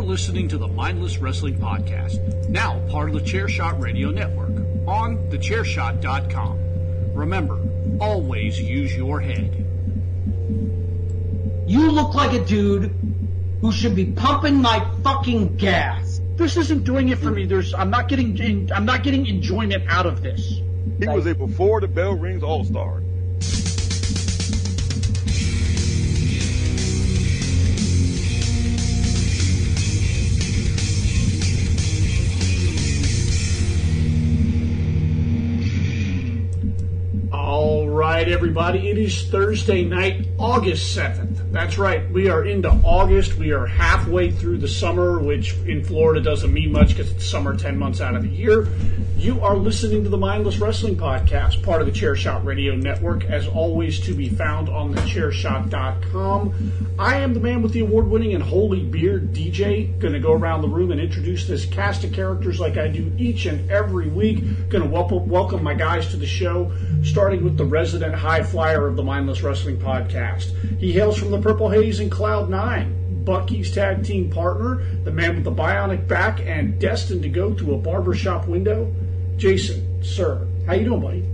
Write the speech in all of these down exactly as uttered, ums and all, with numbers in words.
listening to the Mindless Wrestling Podcast, now part of the Chairshot Radio Network, on the chair shot dot com. Remember, always use your head. You look like a dude who should be pumping my fucking gas. This isn't doing it for me. There's, I'm not getting, I'm not getting enjoyment out of this. He was a before the bell rings all-star. All right, everybody. It is Thursday night, August seventh. That's right. We are into August. We are halfway through the summer, which in Florida doesn't mean much because it's summer ten months out of the year. You are listening to the Mindless Wrestling Podcast, part of the Chairshot Radio Network, as always to be found on the chair shot dot com. I am the man with the award-winning and holy beard, D J. Going to go around the room and introduce this cast of characters like I do each and every week. Going to welcome, welcome my guys to the show, starting with the resident high flyer of the Mindless Wrestling Podcast. He hails from the Purple Haze and Cloud Nine, Bucky's tag team partner, the man with the bionic back and destined to go through a barbershop window, Jason. Sir, how you doing, buddy?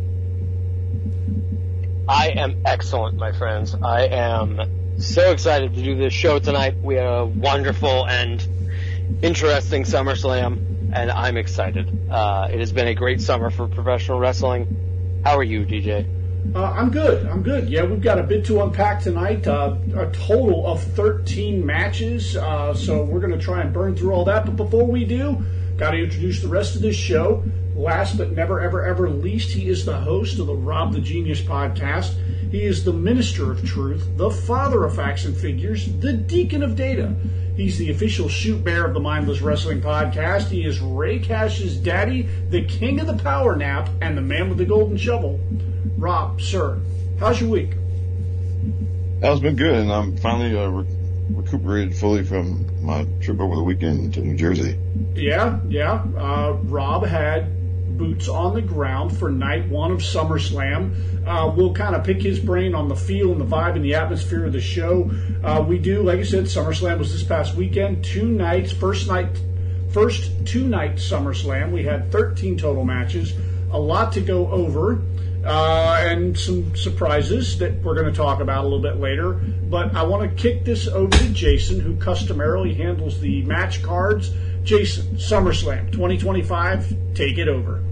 I am excellent, my friends. I am so excited to do this show tonight. We have a wonderful and interesting SummerSlam, and I'm excited. Uh, it has been a great summer for professional wrestling. How are you, D J? Uh, I'm good. I'm good. Yeah, we've got a bit to unpack tonight. Uh, a total of thirteen matches. Uh, so we're going to try and burn through all that. But before we do, got to introduce the rest of this show. Last but never, ever, ever least, he is the host of the Rob the Genius podcast. He is the minister of truth, the father of facts and figures, the deacon of data. He's the official shoot bear of the Mindless Wrestling Podcast. He is Ray Cash's daddy, the king of the power nap, and the man with the golden shovel. Rob, sir, how's your week? That's been good, and I'm finally uh, re- recuperated fully from my trip over the weekend to New Jersey. Yeah, yeah. Uh, Rob had boots on the ground for night one of SummerSlam. Uh, we'll kind of pick his brain on the feel and the vibe and the atmosphere of the show. Uh, we do, like I said, SummerSlam was this past weekend. Two nights, first night, first two-night SummerSlam. We had thirteen total matches. A lot to go over. Uh, and some surprises that we're going to talk about a little bit later. But I want to kick this over to Jason, who customarily handles the match cards. Jason, SummerSlam twenty twenty-five, take it over.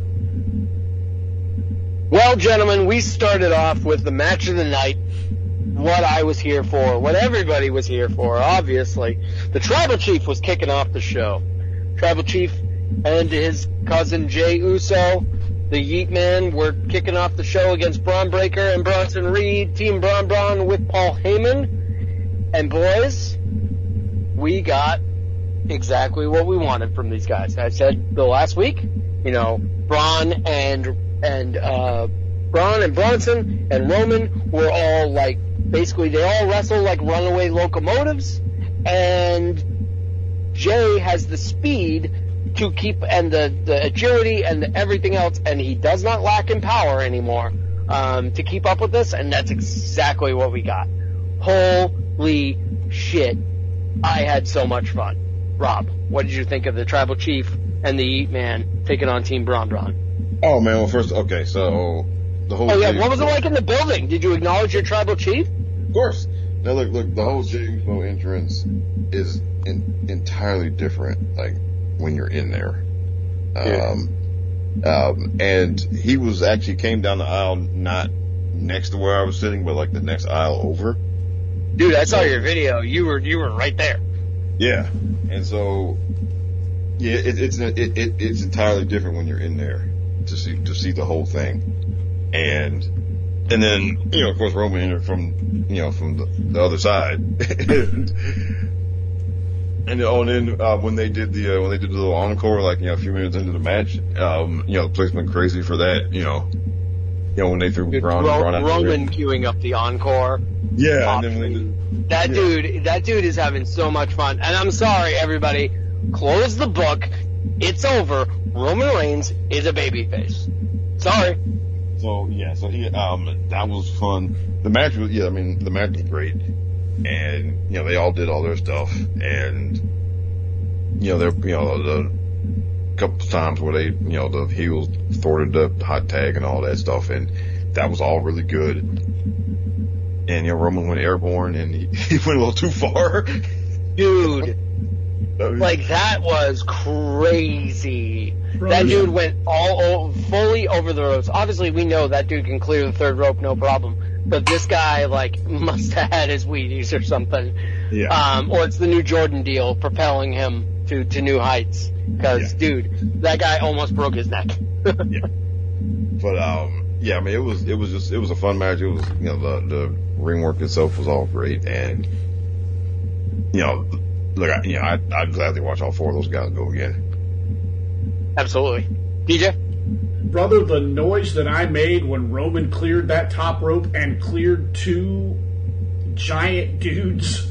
Well, gentlemen, we started off with the match of the night, what I was here for, what everybody was here for, obviously. The Tribal Chief was kicking off the show. Tribal Chief and his cousin Jey Uso, the Yeet Man, were kicking off the show against Braun Breaker and Bronson Reed, Team Braun Braun with Paul Heyman. And boys, we got exactly what we wanted from these guys. I said the last week, you know, Braun and and uh, Braun and Bronson and Roman were all like, basically they all wrestle like runaway locomotives, and Jey has the speed to keep, and the, the agility and the everything else, and he does not lack in power anymore um, to keep up with this, and that's exactly what we got. Holy shit. I had so much fun. Rob, what did you think of the Tribal Chief and the Yeet Man taking on Team Braun Braun? Oh, man, well, first, okay, so the whole... Oh, yeah, what was it like in the building? Did you acknowledge your Tribal Chief? Of course. Now, look, look, the whole Jey Uso entrance is in, entirely different, like, when you're in there. Yeah. Um, um, and he was actually came down the aisle, not next to where I was sitting, but like the next aisle over. Dude, I saw your video. You were, you were right there. Yeah. And so, yeah, it, it's, it, it, it's entirely different when you're in there to see, to see the whole thing. And, and then, you know, of course, Roman entered from, you know, from the, the other side. and, And oh, and then uh, when they did the uh, when they did the little encore, like, you know, a few minutes into the match, um, you know, the place went crazy for that. You know, you know when they threw Dude, Braun, Ro- Braun out Roman the queuing up the encore. Yeah, and then when they did, that yeah. dude, that dude is having so much fun. And I'm sorry, everybody, close the book. It's over. Roman Reigns is a babyface. Sorry. So yeah, so he um that was fun. The match was yeah, I mean the match was great. And, you know, they all did all their stuff, and you know, there, you know, the couple of times where they, you know, the heels thwarted the hot tag and all that stuff, and that was all really good. And, you know, Roman went airborne, and he, he went a little too far. Dude. Like, that was crazy. That dude went all o- fully over the ropes. Obviously, we know that dude can clear the third rope, no problem. But this guy, like, must have had his Wheaties or something. Yeah. Um, or it's the new Jordan deal propelling him to, to new heights. Because, yeah. dude, that guy almost broke his neck. Yeah. But, um, yeah, I mean, it was, it was just, it was a fun match. It was, you know, the, the ring work itself was all great. And, you know, look, I, you know, I'd, I'd gladly watch all four of those guys go again. Absolutely. D J? Brother, the noise that I made when Roman cleared that top rope and cleared two giant dudes.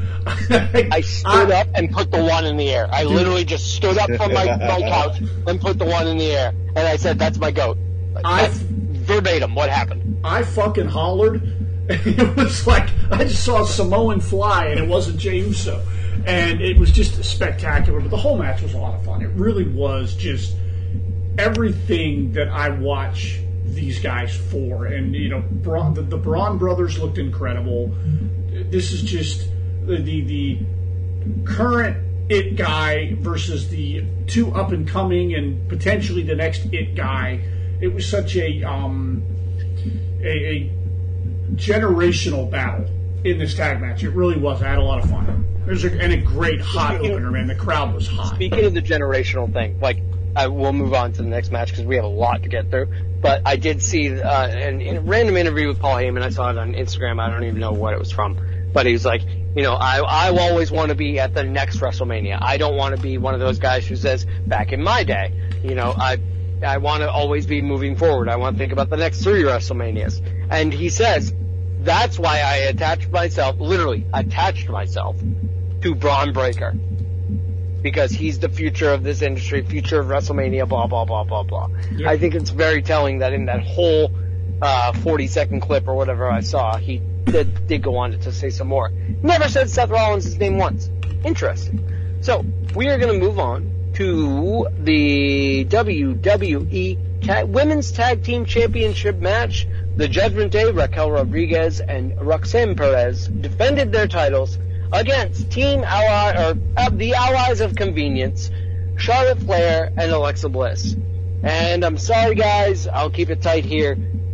I stood I, up and put the one in the air. I dude. literally just stood up from my, my couch and put the one in the air. And I said, that's my goat. I, that's verbatim what happened. I fucking hollered. It was like, I just saw Samoan fly and it wasn't Jey Uso. And it was just spectacular. But the whole match was a lot of fun. It really was just everything that I watch these guys for. And, you know, Bra- the, the Braun brothers looked incredible. This is just the, the, the current it guy versus the two up and coming and potentially the next it guy. It was such a, um, a, a generational battle in this tag match. It really was. I had a lot of fun. There's a, and a great hot speaking opener, man. The crowd was hot. Speaking of the generational thing, like, I will move on to the next match because we have a lot to get through. But I did see uh, an, an, a random interview with Paul Heyman. I saw it on Instagram. I don't even know what it was from. But he was like, you know, I I always want to be at the next WrestleMania. I don't want to be one of those guys who says, back in my day, you know, I I want to always be moving forward. I want to think about the next three WrestleManias. And he says, that's why I attached myself, literally attached myself to Braun Breaker. Because he's the future of this industry, future of WrestleMania, blah, blah, blah, blah, blah. Yeah. I think it's very telling that in that whole uh, forty-second clip or whatever I saw, he did, did go on to say some more. Never said Seth Rollins' name once. Interesting. So, we are going to move on to the W W E ta- Women's Tag Team Championship match. The Judgment Day, Raquel Rodriguez and Roxanne Perez defended their titles against Team Ally, or uh, the Allies of Convenience, Charlotte Flair and Alexa Bliss. And I'm sorry, guys, I'll keep it tight here.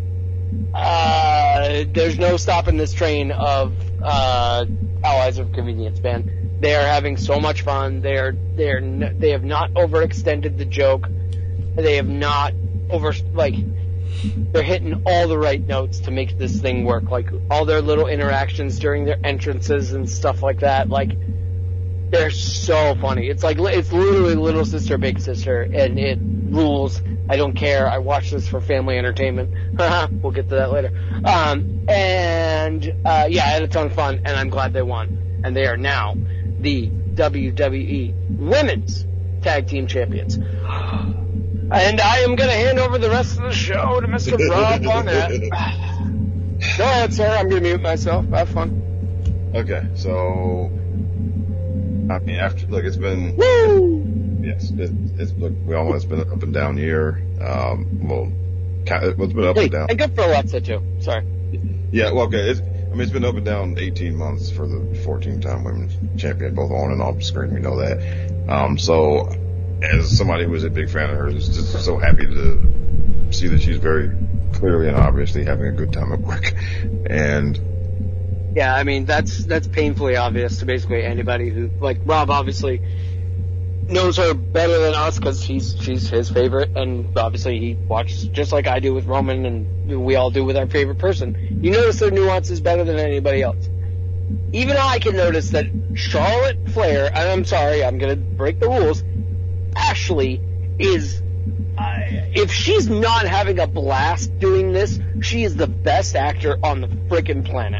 Uh, there's no stopping this train of uh, Allies of Convenience, man. They are having so much fun. They are they are n- they have not overextended the joke. They have not over like. They're hitting all the right notes to make this thing work. Like, all their little interactions during their entrances and stuff like that. Like, they're so funny. It's like, it's literally Little Sister, Big Sister, and it rules. I don't care. I watch this for family entertainment. We'll get to that later. Um, and, uh, yeah, I had a ton of fun, and I'm glad they won. And they are now the W W E Women's Tag Team Champions. And I am going to hand over the rest of the show to Mister Rob Barnett. Go ahead, sir. I'm going to mute myself. Have fun. Okay, so I mean, after look, it's been Woo! yes, it, it's look, we all know it's been an up and down year. Um, well, it's been up hey, and down. And good for Alexa too. Sorry. Yeah, well, okay. It's, I mean, it's been up and down eighteen months for the fourteen-time women's champion, both on and off the screen. We know that. Um, so. As somebody who was a big fan of hers, just so happy to see that she's very clearly and obviously having a good time at work. And yeah, I mean that's that's painfully obvious to basically anybody who, like, Rob obviously knows her better than us because she's she's his favorite, and obviously he watches just like I do with Roman, and we all do with our favorite person. You notice their nuances better than anybody else. Even I can notice that Charlotte Flair, and I'm sorry, I'm gonna break the rules. Ashley is, uh, if she's not having a blast doing this, she is the best actor on the frickin' planet.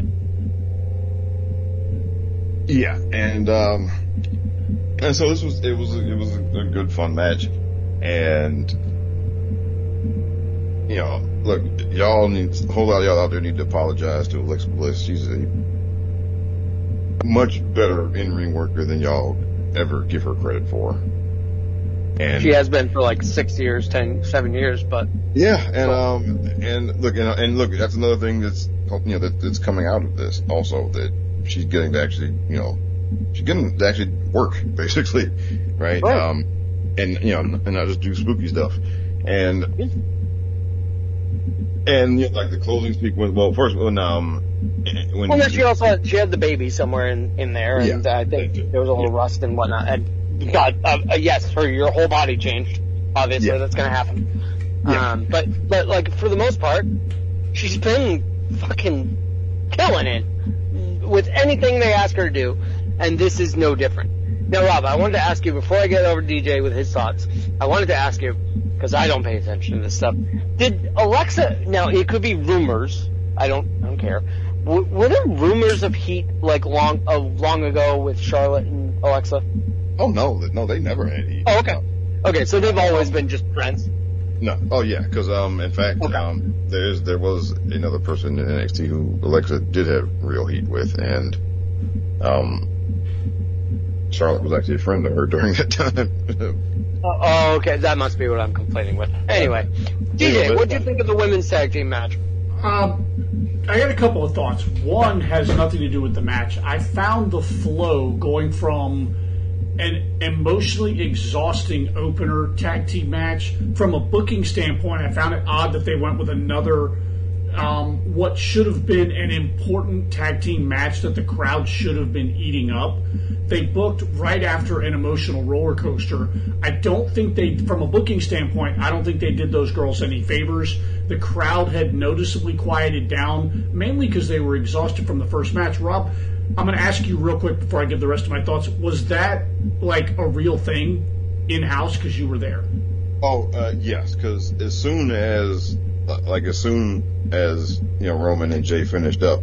Yeah, and um, and so this was it was it was a good fun match, and you know, look, y'all need a whole lot of y'all out there need to apologize to Alexa Bliss. She's a much better in-ring worker than y'all ever give her credit for. And she has been for like six years, ten, seven years, but yeah, and um, and look, and, and look, that's another thing that's you know that, that's coming out of this also, that she's getting to actually, you know, she's getting to actually work basically, right? Right. Um, and you know, and not just do spooky stuff, and and you know, like the closing sequence. Well, first when um when well, then she also had, she had the baby somewhere in in there, and Yeah. I think there was a little rust and whatnot. And God, uh, uh, yes, her your whole body changed. Obviously, Yeah. that's gonna happen. Yeah. Um, but but like for the most part, she's been fucking killing it with anything they ask her to do, and this is no different. Now, Rob, I wanted to ask you before I get over to D J with his thoughts. I wanted to ask you because I don't pay attention to this stuff. Did Alexa? Now it could be rumors. I don't. I don't care. W- were there rumors of heat like long of long ago with Charlotte and Alexa? oh no, no, they never had heat. Oh, okay. Okay, so they've always been just friends. No. Oh yeah, because um, in fact, Okay. um, there is there was another person in N X T who Alexa did have real heat with, and um, Charlotte was actually a friend of her during that time. Oh, oh, okay. That must be what I'm complaining with. Anyway, D J, but- what do you think of the women's tag team match? Um, I got a couple of thoughts. One has nothing to do with the match. I found the flow going from an emotionally exhausting opener tag team match. From a booking standpoint, I found it odd that they went with another, um, what should have been an important tag team match that the crowd should have been eating up. They booked right after an emotional roller coaster. I don't think they, from a booking standpoint, I don't think they did those girls any favors. The crowd had noticeably quieted down, mainly because they were exhausted from the first match. Rob, I'm going to ask you real quick before I give the rest of my thoughts. Was that like a real thing in-house because you were there? Oh, uh, yes, because as soon as, uh, like, as soon as, you know, Roman and Jay finished up,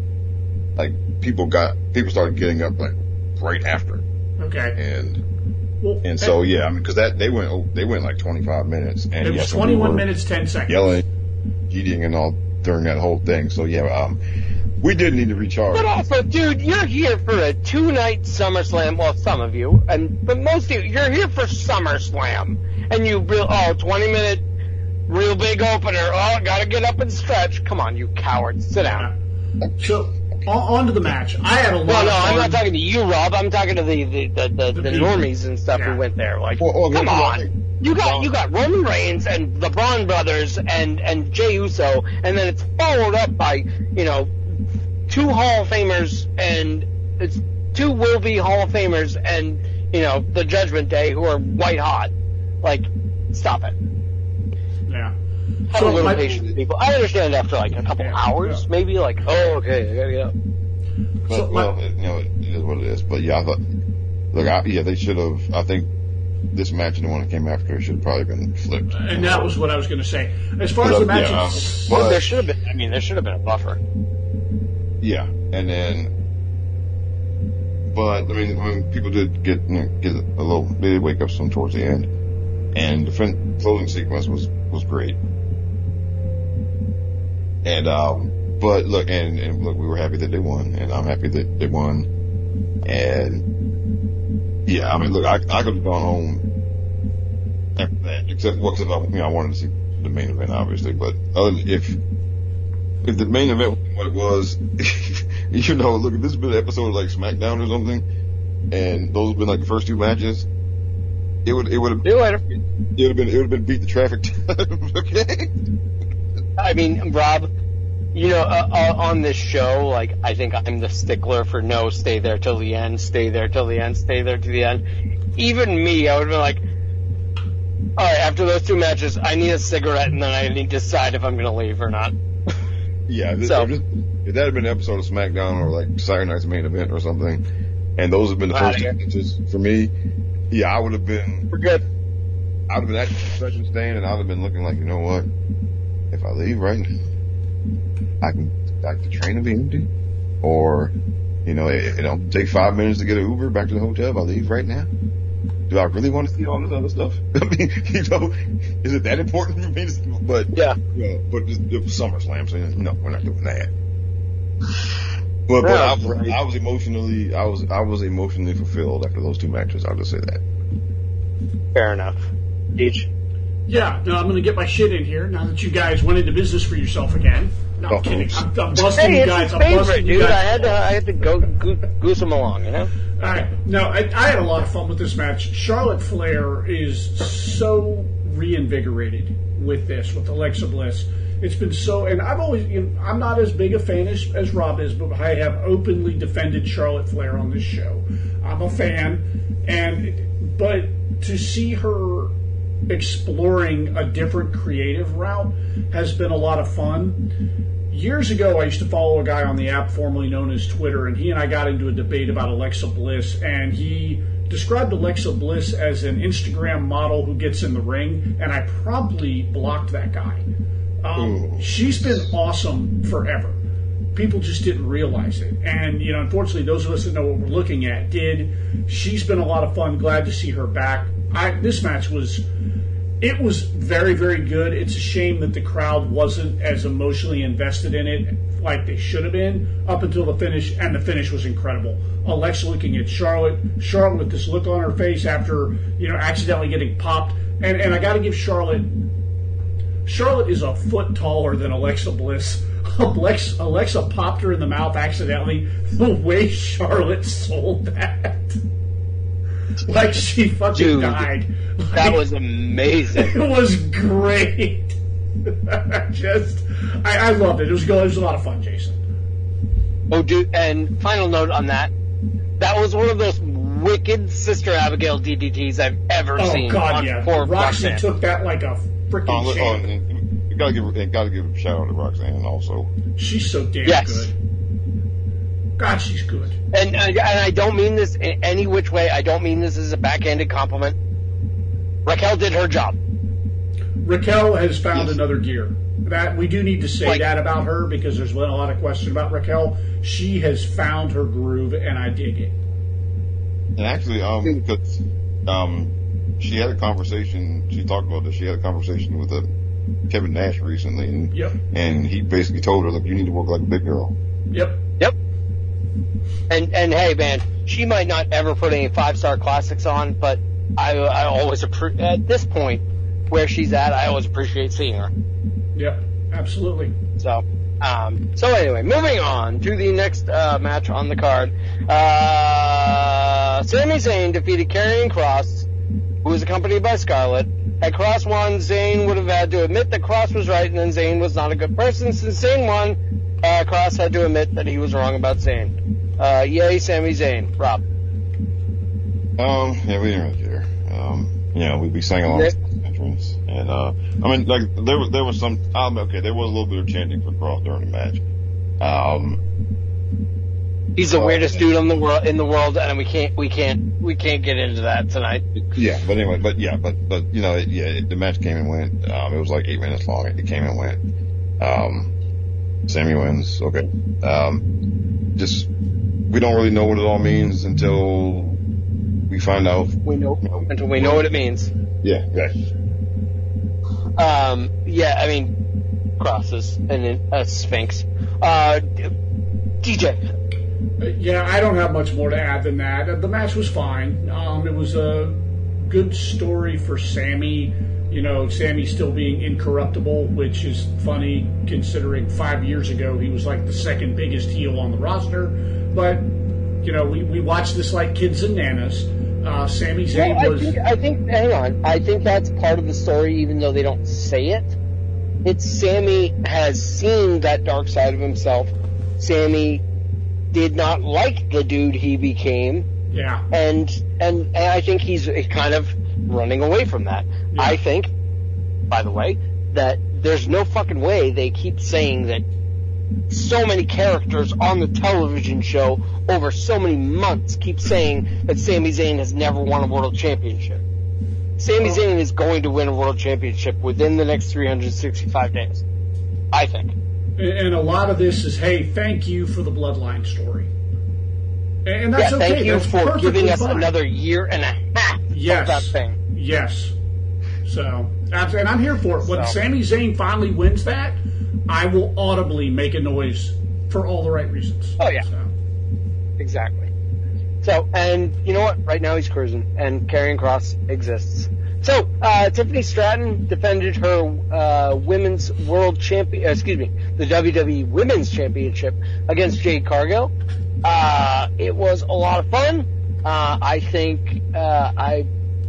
like, people got, people started getting up, like, right after. Okay. And, Well, and so, yeah, I mean, because that, they went, oh, they went like twenty-five minutes. And it was yes, we twenty-one were minutes, ten seconds. Yelling, eating, and all during that whole thing. So, yeah, um, we did need to recharge. But also, dude, you're here for a two-night SummerSlam. Well, some of you, and but most of you, you're here for SummerSlam, and you real oh, twenty-minute, real big opener. Oh, gotta get up and stretch. Come on, you cowards, sit down. So, on, on to the match. I had a lot No, of no, fun. I'm not talking to you, Rob. I'm talking to the the the, the, the people. normies and stuff Yeah. who went there. Like, Well, well, come well, on. You got well- you got Roman Reigns and the Braun brothers and and Jey Uso, and then it's followed up by you know two Hall of Famers and it's two will be Hall of Famers and you know the Judgment Day who are white hot. Like, stop it. Yeah. Have So a little my- patience, people. I understand after like a couple Yeah, hours, yeah. maybe like, oh, okay, I gotta get up. But, So, well, my- it, you know, it is what it is. But yeah, I thought, look, I, yeah, they should have, I think this match and the one that came after should have probably been flipped. And that was what I was going to say. As far as But, the match, yeah, is- but- Well, there should have been. I mean, there should have been a buffer. Yeah, and then, but I mean, when people did get you know, get a little, they did wake up some towards the end, and the fin- closing sequence was was great. And um, but look, and, and look, we were happy that they won, and I'm happy that they won. And yeah, I mean, look, I I could have gone home after that, except well, except I, you know, I wanted to see the main event, obviously. But other than, if if the main event was what it was, you know, look, if this has been an episode of like SmackDown or something, and those have been like the first two matches, it would it would have See you later. it would have been it would have been beat the traffic time. Okay. I mean, Rob, you know, uh, uh, on this show, like, I think I'm the stickler for no, stay there till the end, stay there till the end, stay there to the end. Even me, I would have been like, all right, after those two matches, I need a cigarette, and then I need to decide if I'm going to leave or not. Yeah, this, So- if, this, if that had been an episode of SmackDown or like Saturday Night's Main Event or something, and those have been the Outta first two here. matches for me, yeah, I would have been, We're good. I would have been at the concession stand, and I would have been looking like, you know what? If I leave right now, I can, I can train to be empty, or, you know, it, you know, take five minutes to get an Uber back to the hotel. If I leave right now, do I really want to see all this other stuff? I mean, you know, is it that important for me to see? But Yeah. you know, but just, it was SummerSlam, so no, we're not doing that. Well, but Yeah, I, was, right. I was emotionally, I was, I was emotionally fulfilled after those two matches. I'll just say that. Fair enough. Deej? Yeah, no, I'm going to get my shit in here now that you guys went into business for yourself again. No, I'm Oh, kidding. oops. I'm, I'm busting Hey, you it's guys. his I'm favorite, busting you dude. guys. I had to, I had to go goo- goose him along, you know? All right. No, I, I had a lot of fun with this match. Charlotte Flair is so reinvigorated with this, with Alexa Bliss. It's been so, and I've always, you know, I'm not as big a fan as, as Rob is, but I have openly defended Charlotte Flair on this show. I'm a fan, and but to see her exploring a different creative route has been a lot of fun. Years ago, I used to follow a guy on the app formerly known as Twitter, and he and I got into a debate about Alexa Bliss, and he described Alexa Bliss as an Instagram model who gets in the ring, and I promptly blocked that guy. Um, she's been awesome forever. People just didn't realize it. And, you know, unfortunately, those of us that know what we're looking at did. She's been a lot of fun. Glad to see her back. I, this match was... It was very, very good. It's a shame that the crowd wasn't as emotionally invested in it like they should have been up until the finish, and the finish was incredible. Alexa looking at Charlotte, Charlotte with this look on her face after, you know, accidentally getting popped. And, and I got to give Charlotte, Charlotte is a foot taller than Alexa Bliss. Alexa, Alexa popped her in the mouth accidentally. The way Charlotte sold that. Like she fucking Dude, died. That Like, was amazing. it was great. Just, I, I loved it. It was good. It was a lot of fun, Jason. Oh, dude, and final note on that. That was one of those wicked Sister Abigail D D Ts I've ever Oh seen. God, on yeah. poor Roxy Roxanne. took that like a freaking Oh, look, oh, champ. and you gotta give, you gotta give a shout out to Roxanne also. She's so damn Yes. good. God, she's good. And, and I don't mean this in any which way. I don't mean this as a backhanded compliment. Raquel did her job. Raquel has found Yes. another gear. That we do need to say Like- that about her because there's been a lot of question about Raquel. She has found her groove, and I dig it. And actually, um, because, um, she had a conversation, she talked about this, she had a conversation with uh, Kevin Nash recently, and, Yep. and he basically told her, look, you need to work like a big girl. Yep. Yep. And and hey, man, she might not ever put any five star classics on, but I I always appre- at this point where she's at, I always appreciate seeing her. Yep. Absolutely. So, um, so anyway, moving on to the next uh, match on the card. Uh, Sami Zayn defeated Karrion Kross, who was accompanied by Scarlett. Had Kross won, Zayn would have had to admit that Kross was right, and then Zayn was not a good person. Since Zayn won, uh, Kross had to admit that he was wrong about Zayn. Uh, yay, Sami Zayn. Rob. Um, yeah, we didn't really care. Um, you know, we, we sang along with the entrance, and, uh, I mean, like, there was, there was some, um, okay, there was a little bit of chanting for Cross during the match. Um, He's the Oh, weirdest yeah. dude in the world, in the world, and we can't, we can't, we can't get into that tonight. yeah, but anyway, but yeah, but, but, you know, it, yeah, it, the match came and went. Um, it was like eight minutes long. It came and went. Um, Sammy wins. Okay. Um, just, we don't really know what it all means until we find out. We know, until we know what it means. Yeah, exactly. Um, yeah, I mean, crosses and a sphinx. Uh, D J. Uh, Yeah, I don't have much more to add than that. Uh, The match was fine. Um, it was a good story for Sammy. You know, Sammy still being incorruptible, which is funny considering five years ago he was like the second biggest heel on the roster. But, you know, we, we watched this like kids and nanas. Uh, Sami Zayn Well, I was... think, I think, hang on. I think that's part of the story, even though they don't say it. It's Sammy has seen that dark side of himself. Sammy did not like the dude he became, Yeah. and and, and I think he's kind of running away from that. Yeah. I think, by the way, that there's no fucking way they keep saying that so many characters on the television show over so many months keep saying that Sami Zayn has never won a world championship. Sami Well- Zayn is going to win a world championship within the next three hundred sixty-five days. I think. And a lot of this is, hey, thank you for the Bloodline story. And that's yeah, okay. thank you That's for perfectly giving us fine. another year and a half Yes. of that thing. Yes. So, abs- and I'm here for it. When So. Sami Zayn finally wins that, I will audibly make a noise for all the right reasons. Oh, yeah. So. Exactly. So, and you know what? Right now he's cruising, and Karrion Kross exists. So, uh, Tiffany Stratton defended her uh, women's world champion, uh, excuse me, the W W E Women's Championship against Jade Cargill. Uh, it was a lot of fun. Uh, I think uh, I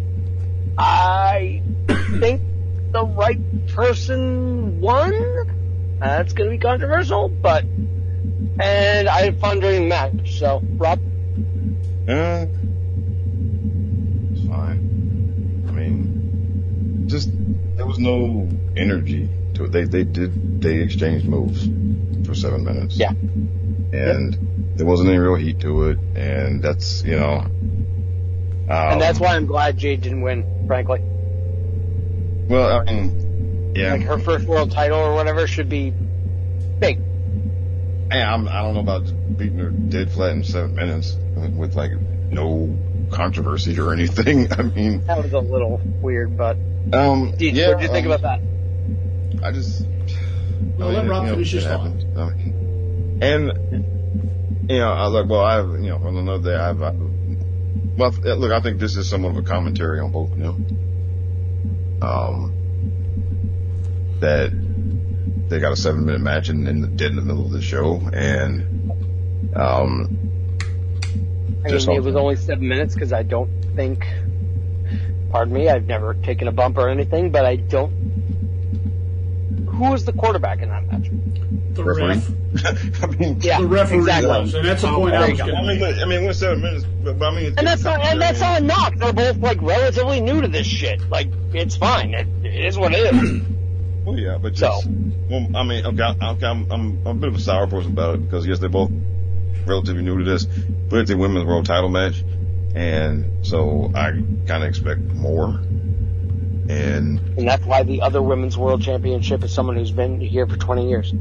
I think the right person won. Uh, that's going to be controversial, but and I had fun during the match. So, Rob. Uh, it's fine. I mean, just there was no energy to it. They they did they exchanged moves for seven minutes. Yeah, and yep. there wasn't any real heat to it, and that's you know. Um, and that's why I'm glad Jade didn't win, frankly. Well, I mean, yeah, like her first world title or whatever should be big. Yeah, I'm, I don't know about beating her dead flat in seven minutes with like no controversy or anything. I mean, that was a little weird, but um, did, yeah, what did you think um, about that? I just well, let Rob finish his thought. I mean, and you know, I was like, well, I have you know, on another day, I've, I've well, look, I think this is somewhat of a commentary on both of them. Um, that. They got a seven minute match in, in the dead in the middle of the show, and um, I mean, it was only seven minutes because I don't think. Pardon me, I've never taken a bump or anything, but I don't. Who was the quarterback in that match? The ref. I mean, yeah, the referee exactly. was, and that's the point I was going to I mean, make. I mean, it was seven minutes, but, but I mean, it's, and that's not, and that's not a knock. They're both like relatively new to this shit. Like, it's fine. It, it is what it is. Well, yeah, but just, so. well, I mean, okay, okay, I'm, I'm, I'm a bit of a sour person about it because yes, they're both relatively new to this, but it's a women's world title match, and so I kind of expect more. And and that's why the other women's world championship is someone who's been here for twenty years.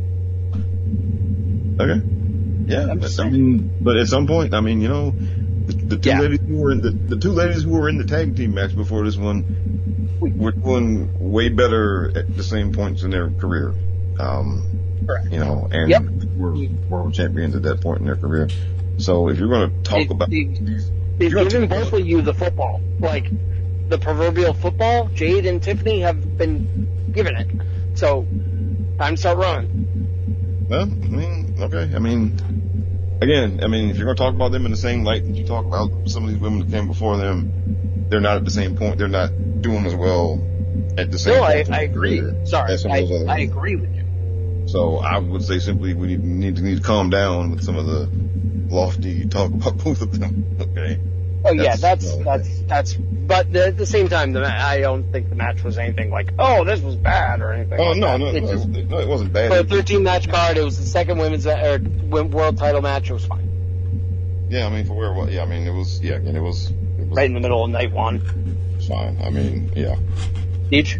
Okay, yeah, but, I mean, but at some point, I mean, you know, the, the two yeah. ladies who were in the the two ladies who were in the tag team match before this one. We're doing way better at the same points in their career. Um, Correct. You know, and yep. we're world champions at that point in their career. So if you're going to talk it, about... They've given both of you the football. Like, the proverbial football, Jade and Tiffany have been given it. So, time to start running. Well, I mean, okay. I mean, again, I mean, if you're going to talk about them in the same light that you talk about some of these women that came before them, they're not at the same point. They're not doing as well at the same no, point. No, I, I agree. Sorry, I, I agree with you. So I would say simply we need, need to need to calm down with some of the lofty talk about both of them. Okay. Oh yeah, that's no, that's okay. that's. But the, at the same time, the I don't think the match was anything like, oh, this was bad or anything. Oh like no, that. no, it no, just, no, it wasn't bad. For a thirteen match card, it was the second women's or world title match. It was fine. Yeah, I mean for where it was. Yeah, I mean it was. Yeah, again, it was. It was right in the middle of night one. Fine. I mean, yeah. Each.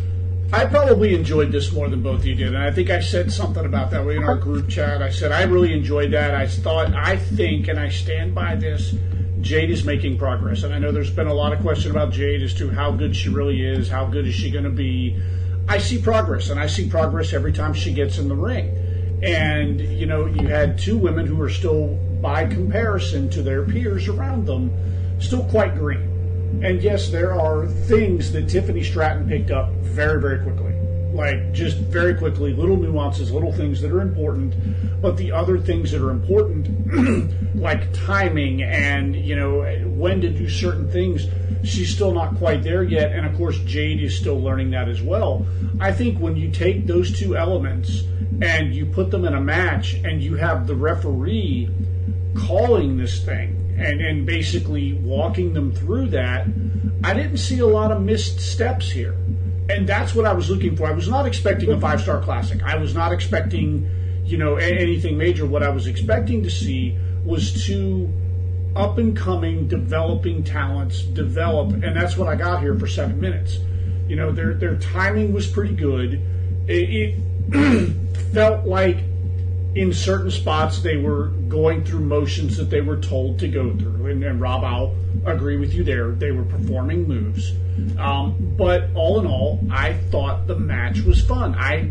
I probably enjoyed this more than both of you did, and I think I said something about that in our group chat. I said I really enjoyed that. I thought, I think, and I stand by this, Jade is making progress. And I know there's been a lot of question about Jade as to how good she really is, how good is she going to be. I see progress, and I see progress every time she gets in the ring. And, you know, you had two women who are still, by comparison to their peers around them, still quite green. And yes, there are things that Tiffany Stratton picked up very, very quickly. Like, just very quickly, little nuances, little things that are important. But the other things that are important, like timing and, you know, when to do certain things, she's still not quite there yet. And, of course, Jade is still learning that as well. I think when you take those two elements and you put them in a match and you have the referee calling this thing, And, and basically walking them through that, I didn't see a lot of missed steps here. And that's what I was looking for. I was not expecting a five-star classic. I was not expecting, you know, anything major. What I was expecting to see was two up-and-coming, developing talents develop, and that's what I got here for seven minutes. You know, their their timing was pretty good. It, it felt like in certain spots they were going through motions that they were told to go through. And, and Rob, I'll agree with you there. They were performing moves. Um, but all in all, I thought the match was fun. I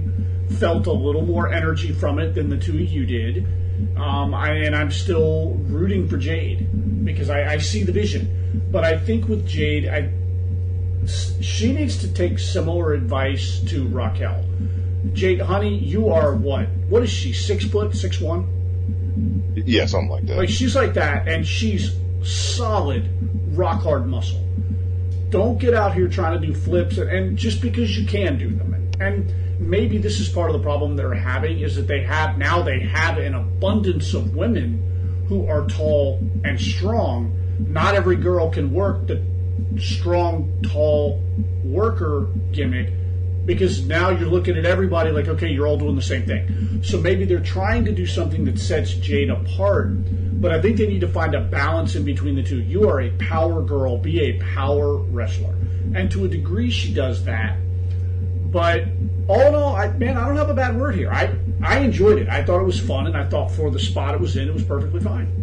felt a little more energy from it than the two of you did. Um, I, and I'm still rooting for Jade because I, I see the vision. But I think with Jade, I, she needs to take similar advice to Raquel. Jade, honey, you are what? What is she? Six foot, six one? Yeah, something like that. Like she's like that, and she's solid, rock hard muscle. Don't get out here trying to do flips, and, and just because you can do them. And, and maybe this is part of the problem they're having is that they have now they have an abundance of women who are tall and strong. Not every girl can work the strong, tall worker gimmick because now you're looking at everybody like, okay, you're all doing the same thing. So maybe they're trying to do something that sets Jade apart, but I think they need to find a balance in between the two. You are a power girl, be a power wrestler. And to a degree she does that. But all in all, I, man, I don't have a bad word here. I, I enjoyed it. I thought it was fun, and I thought for the spot it was in, it was perfectly fine.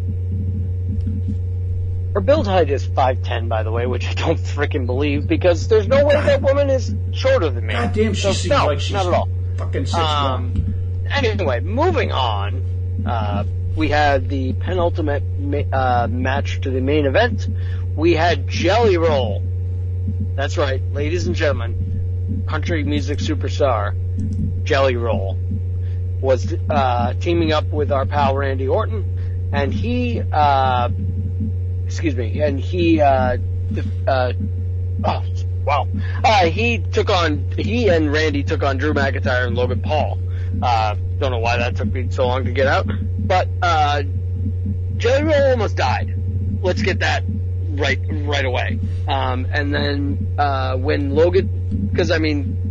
Her build height is five ten, by the way, which I don't freaking believe, because there's no way that woman is shorter than me. God damn, she so, seems no, like she's not at all. fucking six um, one. Anyway, moving on, uh, we had the penultimate ma- uh, match to the main event. We had Jelly Roll. That's right, ladies and gentlemen, country music superstar Jelly Roll was uh, teaming up with our pal Randy Orton, and he... Uh, Excuse me, and he, uh, uh, oh, wow, uh, he took on, he and Randy took on Drew McIntyre and Logan Paul. Uh, don't know why that took me so long to get out, but, uh, Jelly Roll almost died. Let's get that right, right away. Um, and then, uh, when Logan, because I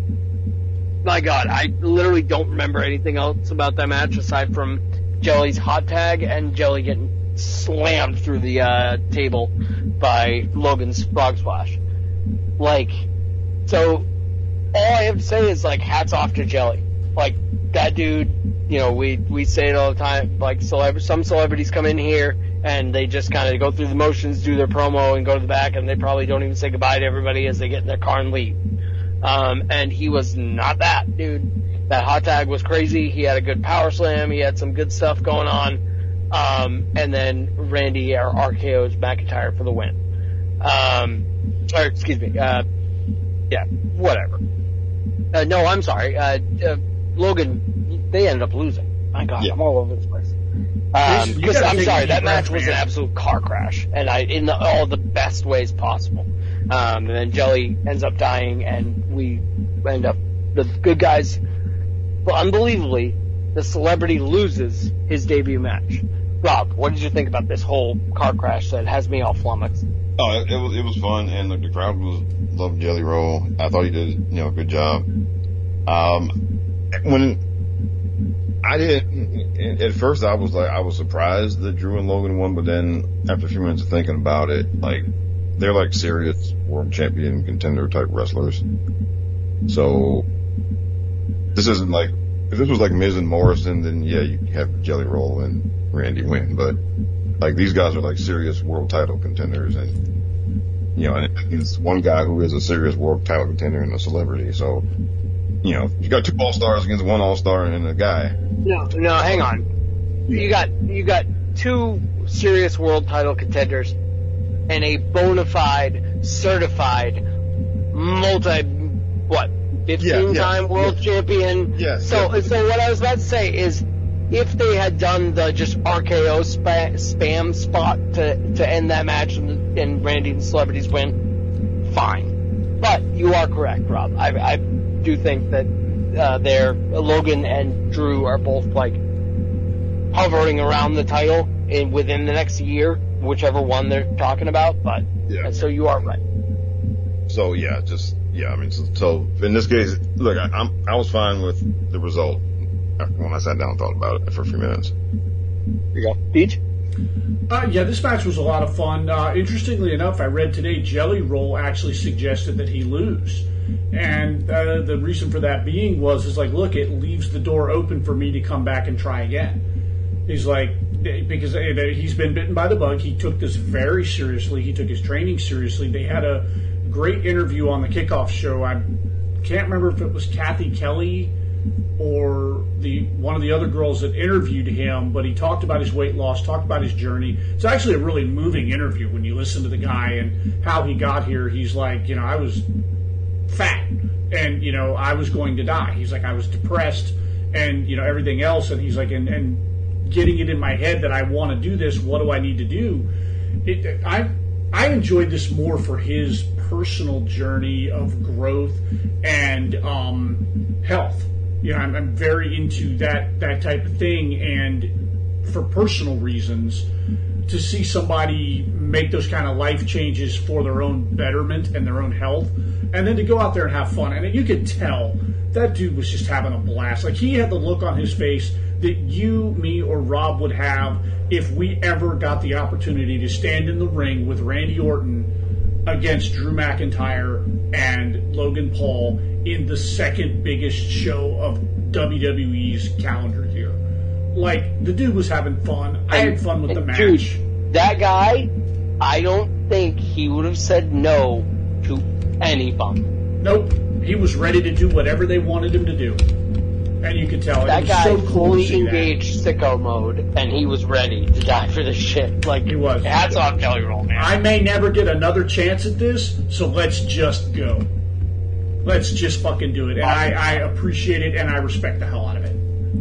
mean, my God, I literally don't remember anything else about that match aside from Jelly's hot tag and Jelly getting slammed through the uh, table by Logan's frog splash. Like, so all I have to say is, like, hats off to Jelly. Like, that dude, you know, we we say it all the time, like, celeb- some celebrities come in here and they just kind of go through the motions, do their promo, and go to the back, and they probably don't even say goodbye to everybody as they get in their car and leave. Um, and he was not that, dude. That hot tag was crazy. He had a good power slam. He had some good stuff going on. Um, and then Randy or R K O's McIntyre for the win. Um, or excuse me, uh, yeah, whatever. Uh, no, I'm sorry. Uh, uh, Logan, they ended up losing. My God, yeah. I'm all over this place. Um, because I'm sorry, that match was an absolute car crash, and I in the, all the best ways possible. Um, and then Jelly ends up dying, and we end up the good guys. Well, unbelievably, the celebrity loses his debut match. Rob, what did you think about this whole car crash that has me all flummoxed? Oh, it, it was it was fun, and the, the crowd was loved Jelly Roll. I thought he did, you know, a good job. Um, when I did at first, I was like, I was surprised that Drew and Logan won, but then after a few minutes of thinking about it, like they're like serious world champion contender type wrestlers. So this isn't like if this was like Miz and Morrison, then yeah, you have Jelly Roll and Randy win, but like these guys are like serious world title contenders, and you know, and it's one guy who is a serious world title contender and a celebrity. So, you know, you got two all stars against one all star and a guy. No, no, hang on. You got you got two serious world title contenders and a bona fide, certified, multi what fifteen time yeah, yeah, world yeah. champion. Yeah. So, yeah. so what I was about to say is, if they had done the just R K O spa- spam spot to, to end that match and, and Randy and the celebrities win, fine. But you are correct, Rob. I, I do think that uh, they're, Logan and Drew are both like hovering around the title in within the next year, whichever one they're talking about. But yeah. And so you are right. So yeah, just yeah. I mean, so, so in this case, look, I, I'm I was fine with the result when I sat down and thought about it for a few minutes. Here you go. Beach? Uh, yeah, this match was a lot of fun. Uh, interestingly enough, I read today Jelly Roll actually suggested that he lose. And uh, the reason for that being was, is like, look, it leaves the door open for me to come back and try again. He's like, because he's been bitten by the bug. He took this very seriously. He took his training seriously. They had a great interview on the kickoff show. I can't remember if it was Kathy Kelly or the one of the other girls that interviewed him, but he talked about his weight loss, talked about his journey. It's actually a really moving interview when you listen to the guy and how he got here. He's like, you know, I was fat and, you know, I was going to die. He's like, I was depressed and, you know, everything else. And he's like, and, and getting it in my head that I want to do this, what do I need to do? It, I I enjoyed this more for his personal journey of growth and um, health. You know, I'm, I'm very into that, that type of thing, and for personal reasons, to see somebody make those kind of life changes for their own betterment and their own health, and then to go out there and have fun. And you could tell that dude was just having a blast. Like, he had the look on his face that you, me, or Rob would have if we ever got the opportunity to stand in the ring with Randy Orton against Drew McIntyre and Logan Paul in the second biggest show of W W E's calendar year. Like, the dude was having fun. I had fun with the match. Dude, that guy, I don't think he would have said no to any bump. Nope. He was ready to do whatever they wanted him to do. And you could tell. That it was guy so cool fully to see engaged that. Sicko mode, and he was ready to die for this shit. Like, he was. Hats off, Kelly Roll, man. I may never get another chance at this, so let's just go. Let's just fucking do it. And I, I appreciate it, and I respect the hell out of it.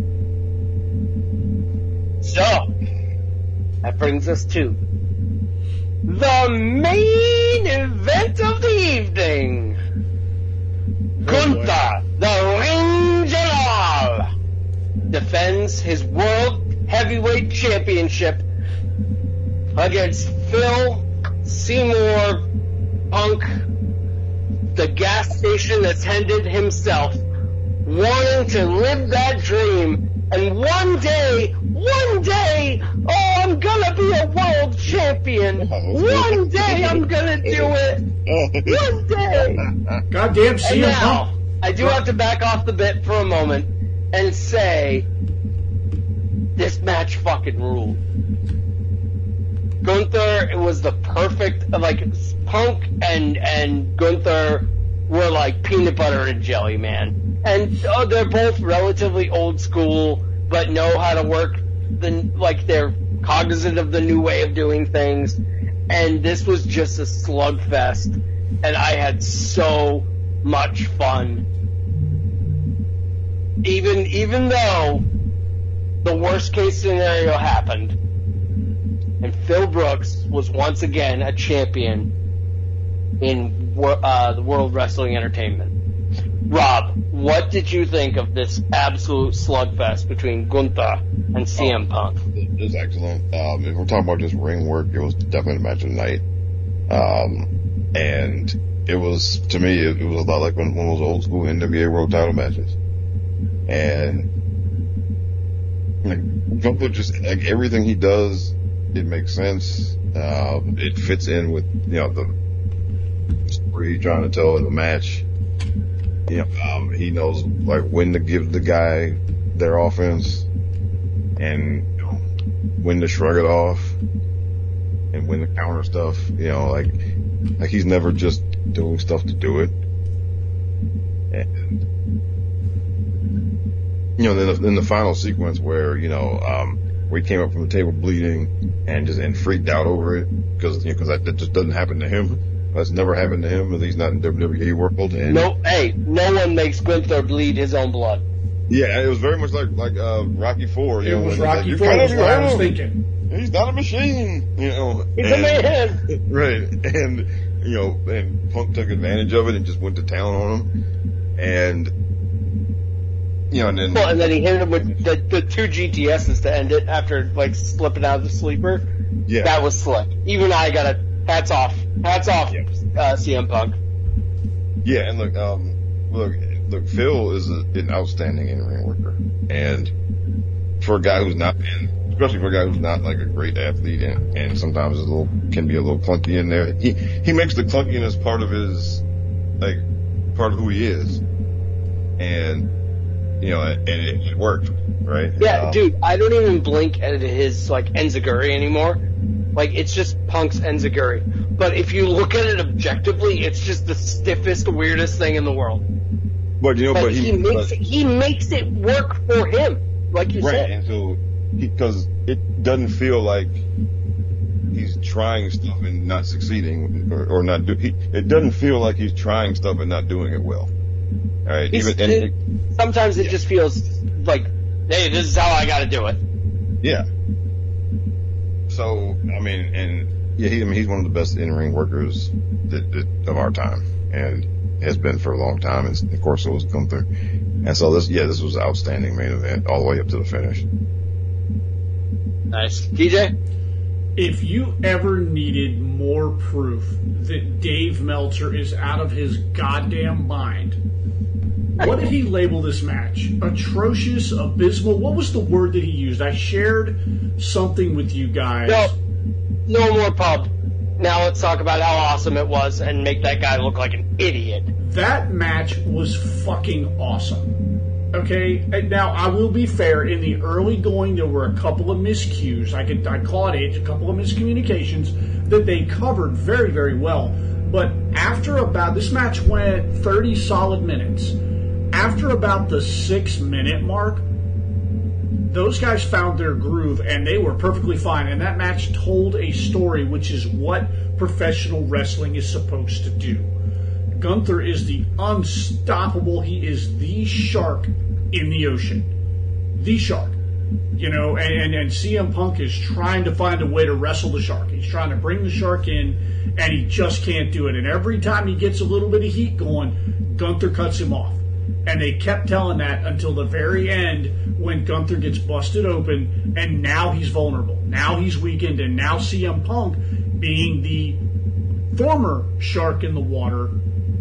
So, that brings us to the main event of the evening. Gunther, the Ring General, defends his World Heavyweight Championship against Phil Seymour Punk, the gas station attendant himself, wanting to live that dream. And one day, one day, oh, I'm gonna be a world champion. One day I'm gonna do it. One day. Goddamn C M And now, Punk. I do have to back off the bit for a moment and say this match fucking ruled. Gunther, it was the perfect, like, Punk and, and Gunther were like peanut butter and jelly, man. And oh, they're both relatively old school, but know how to work the, like, they're cognizant of the new way of doing things. And this was just a slugfest, and I had so much fun. Even, even though the worst case scenario happened, and Phil Brooks was once again a champion in uh, the World Wrestling Entertainment. Rob, what did you think of this absolute slugfest between Gunther and C M Punk? It was excellent. Um, if we're talking about just ring work, it was definitely the match of the night. Um, and it was, to me, it, it was a lot like one, one of those old school N W A World title matches. And like, Gunther just, like, everything he does, it makes sense. Um, it fits in with, you know, the story he's trying to tell in the match. You know, um, he knows, like, when to give the guy their offense and, you know, when to shrug it off and when to counter stuff. You know, like, like he's never just doing stuff to do it. And, you know, then the, then the final sequence where, you know, um, where he came up from the table bleeding and just, and freaked out over it because, you know, cause that, that just doesn't happen to him. That's never happened to him, at least not in W W E world. And no, hey, no one makes Gunther bleed his own blood. Yeah, it was very much like like uh, Rocky Four. You It know, was when Rocky like, Four, kind is of what I was thinking. He's not a machine, you know. He's and, a man. Right, and you know, and Punk took advantage of it and just went to town on him, and you know, and then Well, and then he hit him with the, the two G T S's to end it after, like, slipping out of the sleeper. yeah, That was slick. Even I got a hats off. Hats off, Yeah. uh, C M Punk. yeah, and look, um, look, look, Phil is a, an outstanding in-ring worker, and for a guy who's not, and especially for a guy who's not like a great athlete, and, and sometimes a little can be a little clunky in there. He he makes the clunkiness part of his, like, part of who he is, and you know, and it, it worked, right? Yeah, Um, dude, I don't even blink at his, like, enziguri anymore. Like, it's just Punk's enziguri. But if you look at it objectively, it's just the stiffest, weirdest thing in the world. But you know, but, but he, he, makes but, it, he makes it work for him, like you right, said. and so because it doesn't feel like he's trying stuff and not succeeding, or, or not do. He, it doesn't feel like he's trying stuff and not doing it well. All right, He's- even and it- it, sometimes it just feels like, hey, this is how I got to do it. yeah. So I mean, and yeah, he, I mean, he's one of the best in-ring workers that, that, of our time, and has been for a long time. And of course, so was Gunther. And so this, yeah, this was an outstanding main event all the way up to the finish. Nice. T J? If you ever needed more proof that Dave Meltzer is out of his goddamn mind, what did he label this match? Atrocious, abysmal? What was the word that he used? I shared something with you guys. No, no more pub. Now let's talk about how awesome it was and make that guy look like an idiot. That match was fucking awesome. Okay, and now I will be fair. In the early going, there were a couple of miscues. I could I call it a couple of miscommunications that they covered very, very well. But after about this match went thirty solid minutes. After about the six minute mark, those guys found their groove and they were perfectly fine. And that match told a story, which is what professional wrestling is supposed to do. Gunther is the unstoppable. He is the shark in the ocean. The shark. You know, and, and, and C M Punk is trying to find a way to wrestle the shark. He's trying to bring the shark in, and he just can't do it. And every time he gets a little bit of heat going, Gunther cuts him off. And they kept telling that until the very end when Gunther gets busted open, and now he's vulnerable. Now he's weakened, and now C M Punk, being the former shark in the water,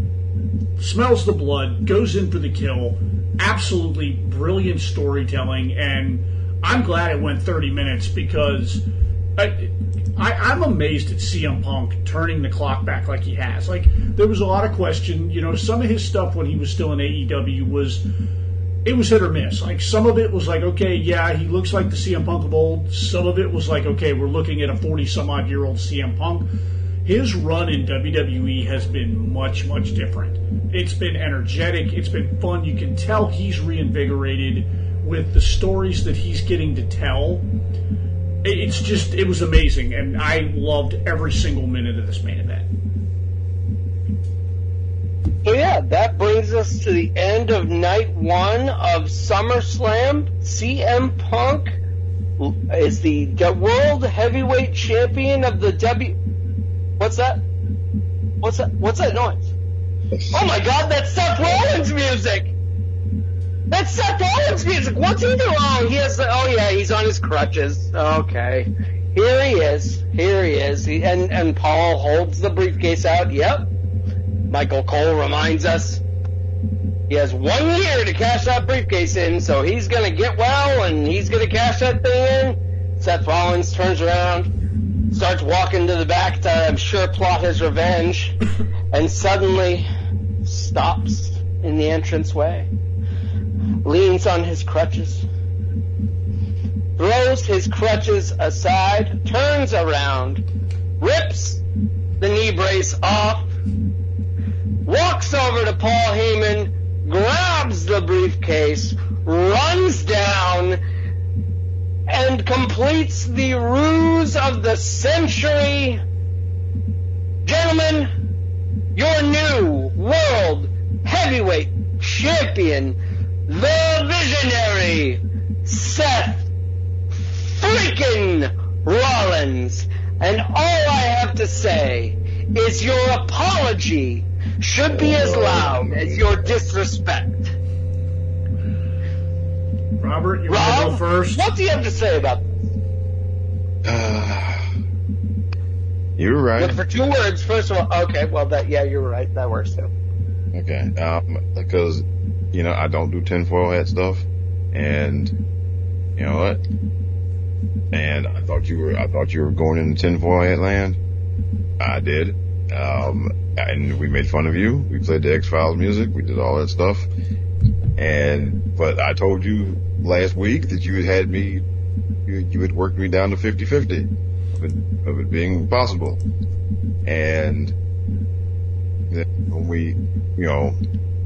smells the blood, goes in for the kill. Absolutely brilliant storytelling, and I'm glad it went thirty minutes because I, I, I'm amazed at C M Punk turning the clock back like he has. Like, there was a lot of question. You know, some of his stuff when he was still in A E W was, it was hit or miss. Like, some of it was like, okay, yeah, he looks like the C M Punk of old. Some of it was like, okay, we're looking at a forty-some-odd-year-old C M Punk. His run in W W E has been much, much different. It's been energetic. It's been fun. You can tell he's reinvigorated with the stories that he's getting to tell. It's just, it was amazing, and I loved every single minute of this main event. So yeah, that brings us to the end of night one of SummerSlam. C M Punk is the World Heavyweight Champion of the W... What's that? What's that? What's that noise? Oh my God, that's Seth Rollins music! That's Seth Rollins music! What's he doing? Oh, he has the, oh yeah, he's on his crutches. Okay. Here he is. Here he is. He, and, and Paul holds the briefcase out. Yep. Michael Cole reminds us he has one year to cash that briefcase in, so he's gonna get well and he's gonna cash that thing in. Seth Rollins turns around, starts walking to the back to, I'm sure, plot his revenge, and suddenly stops in the entranceway, leans on his crutches, throws his crutches aside, turns around, rips the knee brace off, walks over to Paul Heyman, grabs the briefcase, runs down, and completes the ruse of the century. Gentlemen, your new World Heavyweight Champion, the visionary Seth freaking Rollins. And all I have to say is your apology should be as loud as your disrespect. Robert, you want to go Rob, first? what do you have to say about this? Uh, you're right. Look, for two words, first of all, okay, well, that yeah, you're right. That works too. Okay, um, because, you know, I don't do tinfoil hat stuff, and you know what? And I thought you were, I thought you were going into tinfoil hat land. I did, um, and we made fun of you. We played the X-Files music. We did all that stuff, and but I told you last week that you had me, you, you had worked me down to fifty-fifty of it, of it being possible, and when we, you know,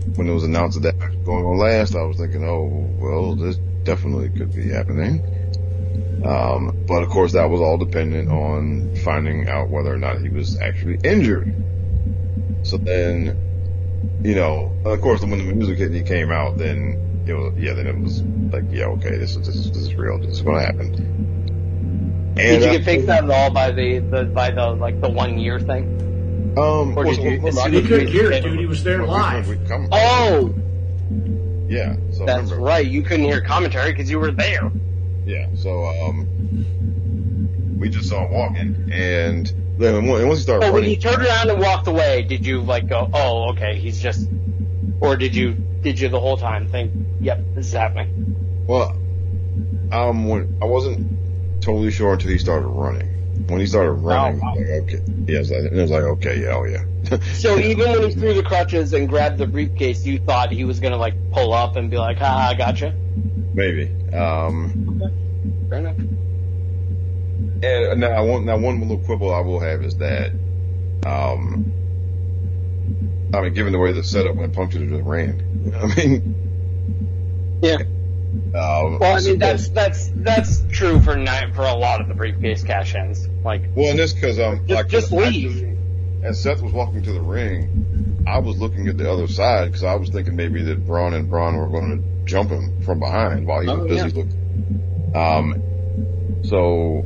when it was announced that that was going on last, I was thinking, oh, well, this definitely could be happening. Um, but of course, that was all dependent on finding out whether or not he was actually injured. So then, you know, of course, when the music hit and he came out, then it was, yeah, then it was like, yeah, okay, this is, this is, this is real. This is going to happen. And did you get fixed out at all by the, the, by the, like, the one year thing? Um, or did well, you, well, He couldn't hear it, dude. He was there live. Oh! Yeah. So That's remember, right. You couldn't hear commentary because you were there. Yeah, so um, we just saw him walking, and then once he started Oh, when running, he turned around and walked away, did you like go, oh, okay, he's just, or did you, did you the whole time think, yep, this is happening? well, um, when I wasn't totally sure until he started running. When he started running, Oh, wow. like, okay, yeah, it was like, it was like, okay, yeah, oh yeah. So even when he threw the crutches and grabbed the briefcase, you thought he was gonna like pull up and be like, ha, I gotcha? Maybe. Um, Fair enough. and now one, now one little quibble I will have is that, um, I mean, given the way the setup when Puncture just ran, I mean, Yeah. um, Well, I mean, that's, that's, that's true for ni- for a lot of the briefcase cash-ins. Like, well, and this because um, just, like just I- leave. As Seth was walking to the ring, I was looking at the other side because I was thinking maybe that Braun and Braun were going to jump him from behind while he was Oh, busy yeah. looking. Um, so,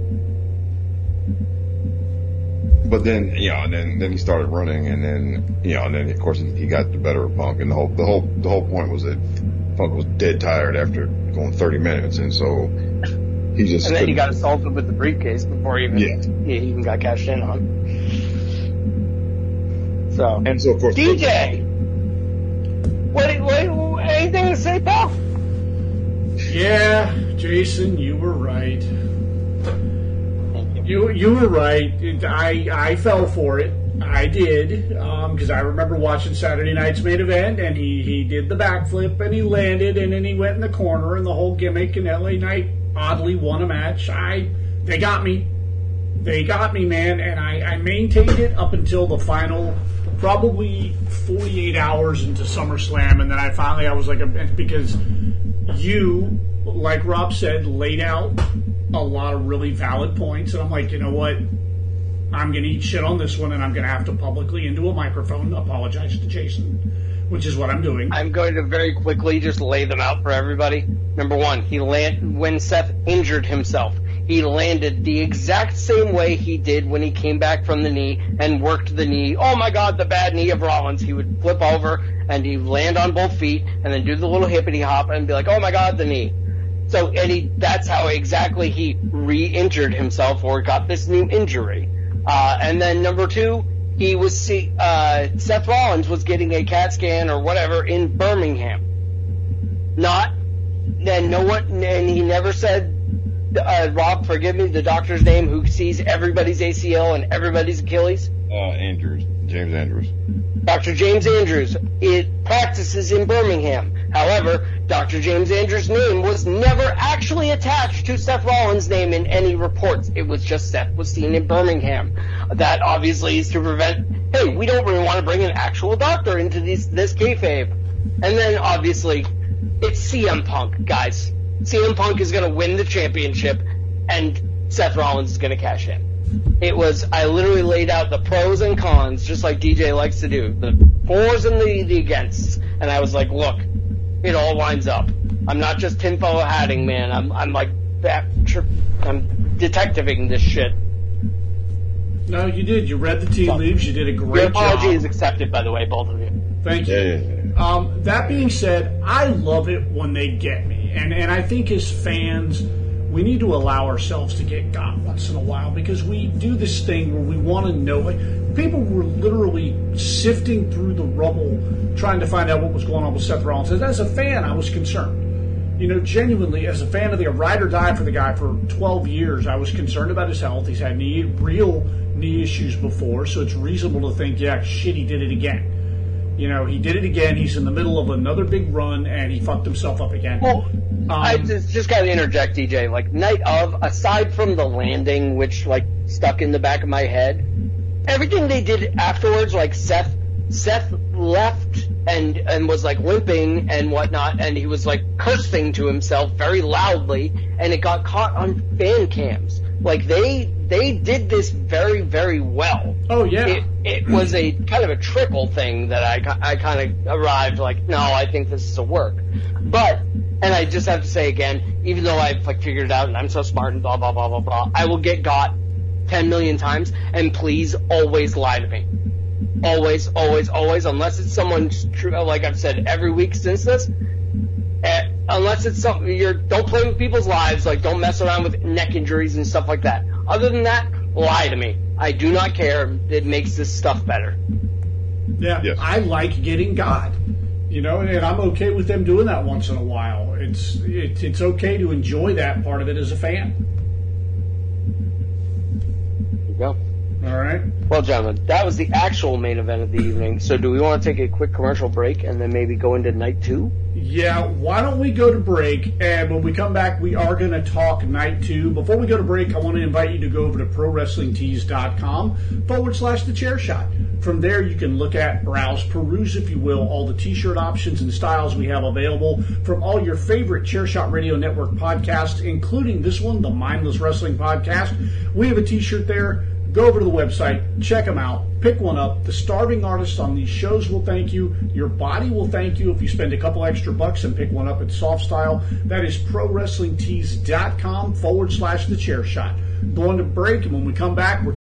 but then, you know, and then, then he started running, and then, you know, and then of course he, he got the better of Punk, and the whole, the whole, the whole point was that Punk was dead tired after going thirty minutes, and so he just And then he couldn't- got assaulted with the briefcase before he even, Yeah. he even got cashed in on. So, and so of course D J, what, what, anything to say, pal? Yeah, Jason, you were right. Thank you. You you were right. It- I I fell for it. I did because I remember watching Saturday night's main event, and he he did the backflip and he landed, and then he went in the corner, and the whole gimmick. And L A Knight oddly won a match. I they got me. They got me, man, and I, I maintained it up until the final, probably forty-eight hours into SummerSlam, and then I finally I was like, because you, like Rob said, laid out a lot of really valid points, and I'm like, you know what? I'm going to eat shit on this one, and I'm going to have to publicly into a microphone apologize to Jason, which is what I'm doing. I'm going to very quickly just lay them out for everybody. Number one, he land when Seth injured himself. He landed the exact same way he did when he came back from the knee and worked the knee. Oh my God, the bad knee of Rollins. He would flip over and he'd land on both feet and then do the little hippity hop and be like, oh my God, the knee. So, and he, that's how exactly he re-injured himself or got this new injury. Uh, and then number two, he was, see, uh, Seth Rollins was getting a CAT scan or whatever in Birmingham. Not, and no one, and he never said, Uh, Rob, forgive me, the doctor's name who sees everybody's A C L and everybody's Achilles? uh, Andrews, James Andrews. Doctor James Andrews. It practices in Birmingham. However, Doctor James Andrews' name was never actually attached to Seth Rollins' name in any reports. It was just Seth was seen in Birmingham. That obviously is to prevent, hey, we don't really want to bring an actual doctor into these, this kayfabe. And then, obviously, it's C M Punk, guys. C M Punk is going to win the championship, and Seth Rollins is going to cash in. It was, I literally laid out the pros and cons, just like D J likes to do, the fors and the, the againsts, and I was like, look, it all lines up. I'm not just tinfoil hatting, man. I'm, I'm like, that, I'm detectiving this shit. No, you did. You read the tea leaves. You did a Your great apology job. is accepted, by the way, both of you. Thank you. Yeah, yeah, yeah. Um, that being said, I love it when they get me. And, and I think as fans, we need to allow ourselves to get got once in a while because we do this thing where we want to know. Like, people were literally sifting through the rubble trying to find out what was going on with Seth Rollins. And as a fan, I was concerned. You know, genuinely, as a fan of the ride or die for the guy for twelve years, I was concerned about his health. He's had knee, real knee issues before, so it's reasonable to think, yeah, shit, he did it again. You know, he did it again. He's in the middle of another big run, and he fucked himself up again. Well, Um, I just, just got to interject, D J. Like, night of, aside from the landing, which, like, stuck in the back of my head, everything they did afterwards, like Seth Seth left and and was like limping and whatnot, and he was like cursing to himself very loudly, and it got caught on fan cams. Like they they did this very very well. Oh yeah. It, it was a kind of a trickle thing that I I kind of arrived like, no, I think this is a work. But and I just have to say again, even though I've like figured it out and I'm so smart and blah blah blah blah blah, I will get got ten million times, and please always lie to me. Always, always, always, unless it's someone true, like I've said every week since this, uh, unless it's something, you're, don't play with people's lives, like don't mess around with neck injuries and stuff like that. Other than that, lie to me. I do not care. It makes this stuff better. Yeah, yes. I like getting God, you know, and I'm okay with them doing that once in a while. It's it, it's okay to enjoy that part of it as a fan. There you go. All right. Well, gentlemen, that was the actual main event of the evening. So do we want to take a quick commercial break and then maybe go into night two? Yeah, why don't we go to break, and when we come back, we are going to talk night two. Before we go to break, I want to invite you to go over to ProWrestlingTees.com forward slash The Chair Shot. From there, you can look at, browse, peruse, if you will, all the T-shirt options and styles we have available from all your favorite Chair Shot Radio Network podcasts, including this one, the Mindless Wrestling Podcast. We have a T-shirt there. Go over to the website, check them out, pick one up. The starving artists on these shows will thank you. Your body will thank you if you spend a couple extra bucks and pick one up at Soft Style. That is ProWrestlingTees.com forward slash The Chair Shot. Going to break, and when we come back, we're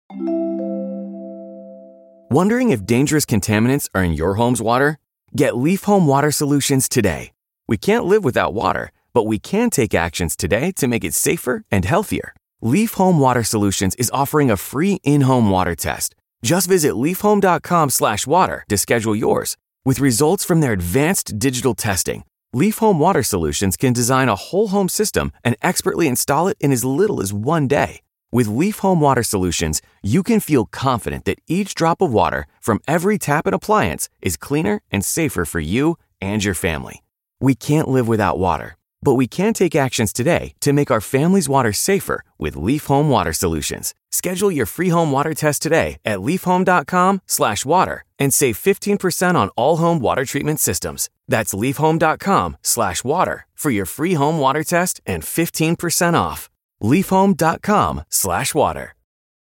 Wondering if dangerous contaminants are in your home's water? Get Leaf Home Water Solutions today. We can't live without water, but we can take actions today to make it safer and healthier. Leaf Home Water Solutions is offering a free in-home water test. Just visit leafhome.com slash water to schedule yours. With results from their advanced digital testing, Leaf Home Water Solutions can design a whole home system and expertly install it in as little as one day. With Leaf Home Water Solutions, you can feel confident that each drop of water from every tap and appliance is cleaner and safer for you and your family. We can't live without water, but we can take actions today to make our family's water safer with Leaf Home Water Solutions. Schedule your free home water test today at leafhome.com slash water and save fifteen percent on all home water treatment systems. That's leafhome.com slash water for your free home water test and fifteen percent off. leafhome.com slash water.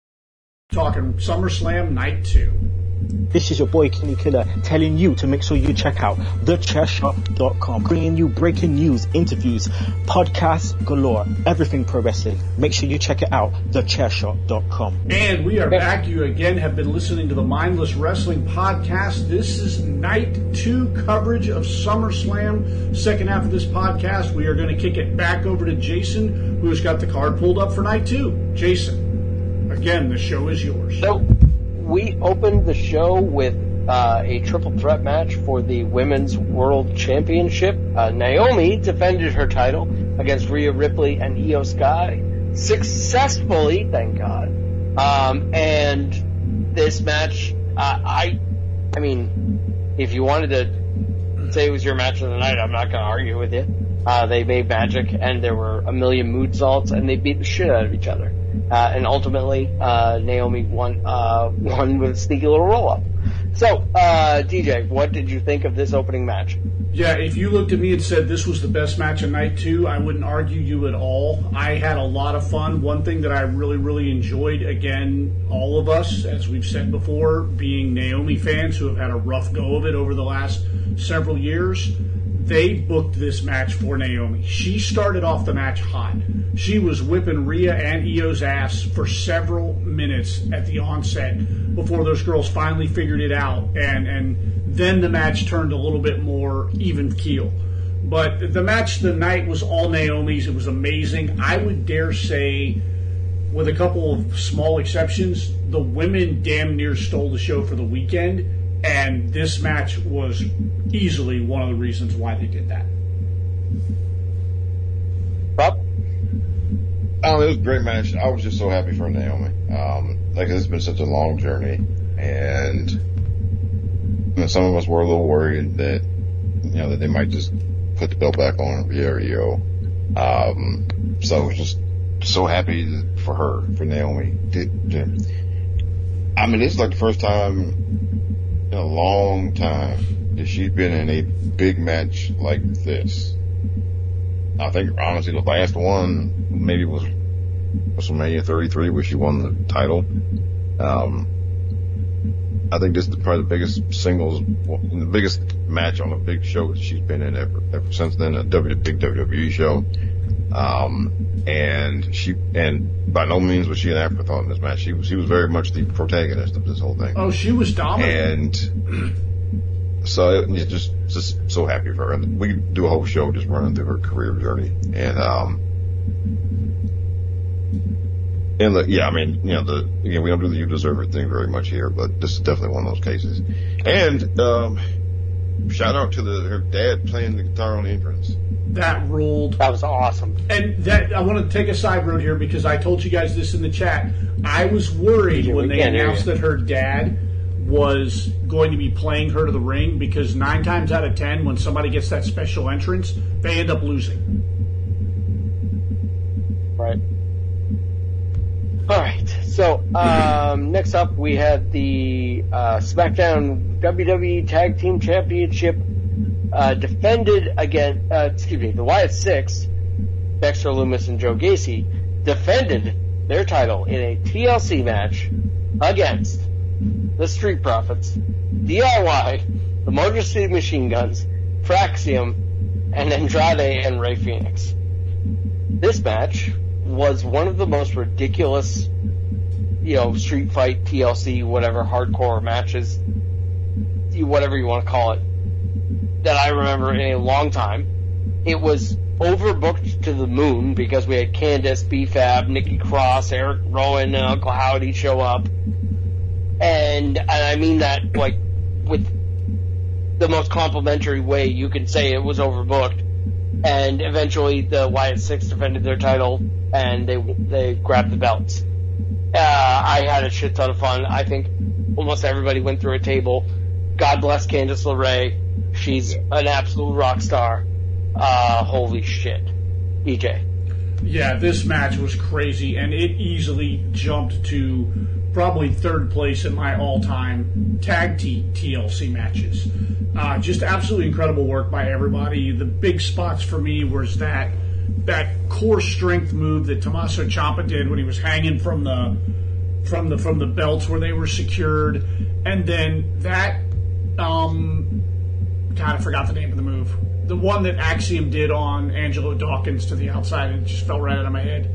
talking SummerSlam Night two. This is your boy Kenny Killer telling you to make sure you check out the chair shot dot com, bringing you breaking news, interviews, podcasts galore, everything pro wrestling. Make sure you check it out, the chair shot dot com. And we are back. You again have been listening to the Mindless Wrestling Podcast. This is night two coverage of SummerSlam. Second half of this podcast, we are going to kick it back over to Jason, who's got the card pulled up for night two. Jason, again, the show is yours. So, we opened the show with uh, a triple threat match for the Women's World Championship. Uh, Naomi defended her title against Rhea Ripley and Io Sky successfully, thank God. Um, and this match, uh, I, I mean, if you wanted to say it was your match of the night, I'm not going to argue with you. Uh, they made magic, and there were a million moonsaults, and they beat the shit out of each other. Uh, and ultimately, uh, Naomi won, uh, won with a sneaky little roll-up. So, uh, D J, what did you think of this opening match? Yeah, if you looked at me and said this was the best match of night two, I wouldn't argue you at all. I had a lot of fun. One thing that I really, really enjoyed, again, all of us, as we've said before, being Naomi fans who have had a rough go of it over the last several years, they booked this match for Naomi. She started off the match hot. She was whipping Rhea and Io's ass for several minutes at the onset before those girls finally figured it out, and, and then the match turned a little bit more even keel. But the match tonight was all Naomi's. It was amazing. I would dare say, with a couple of small exceptions, the women damn near stole the show for the weekend. And this match was easily one of the reasons why they did that. Bob? Oh, it was a great match. I was just so happy for Naomi. Um, like, it's been such a long journey. And you know, some of us were a little worried that, you know, that they might just put the belt back on Rhea or Io. Um, so I was just so happy for her, for Naomi. I mean, it's like the first time in a long time that she's been in a big match like this. I think, honestly, the last one maybe was WrestleMania thirty-three, where she won the title. Um, I think this is probably the biggest singles, the biggest match on a big show that she's been in ever, ever since then, a w, big W W E show. Um, and she, and by no means was she an afterthought in this match. She was, she was very much the protagonist of this whole thing. Oh, she was dominant. And so it, just, just so happy for her. And we could do a whole show just running through her career journey. And, um, and the, yeah, I mean, you know, the, you know, we don't do the you deserve it thing very much here, but this is definitely one of those cases. And, um, shout out to the, her dad playing the guitar on the entrance. That ruled. That was awesome. And that, I want to take a side road here because I told you guys this in the chat. I was worried Yeah, when we they can't hear announced you. that her dad was going to be playing her to the ring, because nine times out of ten, when somebody gets that special entrance, they end up losing. Right. All right. So um, next up, we had the uh, SmackDown W W E Tag Team Championship uh, defended again. Uh, excuse me, the Wyatt Six, Dexter Lumis and Joe Gacy, defended their title in a T L C match against the Street Profits, D I Y, the Motor City Machine Guns, Fraxium, and Andrade and Rey Fenix. This match was one of the most ridiculous, you know, street fight, T L C, whatever, hardcore matches, you- whatever you want to call it, that I remember in a long time. It was overbooked to the moon because we had Candice, B-Fab, Nikki Cross, Eric Rowan, and Uncle Howdy show up. And, and I mean that, like, with the most complimentary way you can say it was overbooked. And eventually the Wyatt Six defended their title, and they they grabbed the belts. Uh, I had a shit ton of fun. I think almost everybody went through a table. God bless Candice LeRae. She's an absolute rock star. Uh, holy shit. E J. Yeah, this match was crazy, and it easily jumped to probably third place in my all-time tag team T L C matches. Uh, just absolutely incredible work by everybody. The big spots for me was that that core strength move that Tommaso Ciampa did when he was hanging from the from the from the belts where they were secured, and then that um, God, I forgot the name of the move. The one that Axiom did on Angelo Dawkins to the outside, and it just fell right out of my head.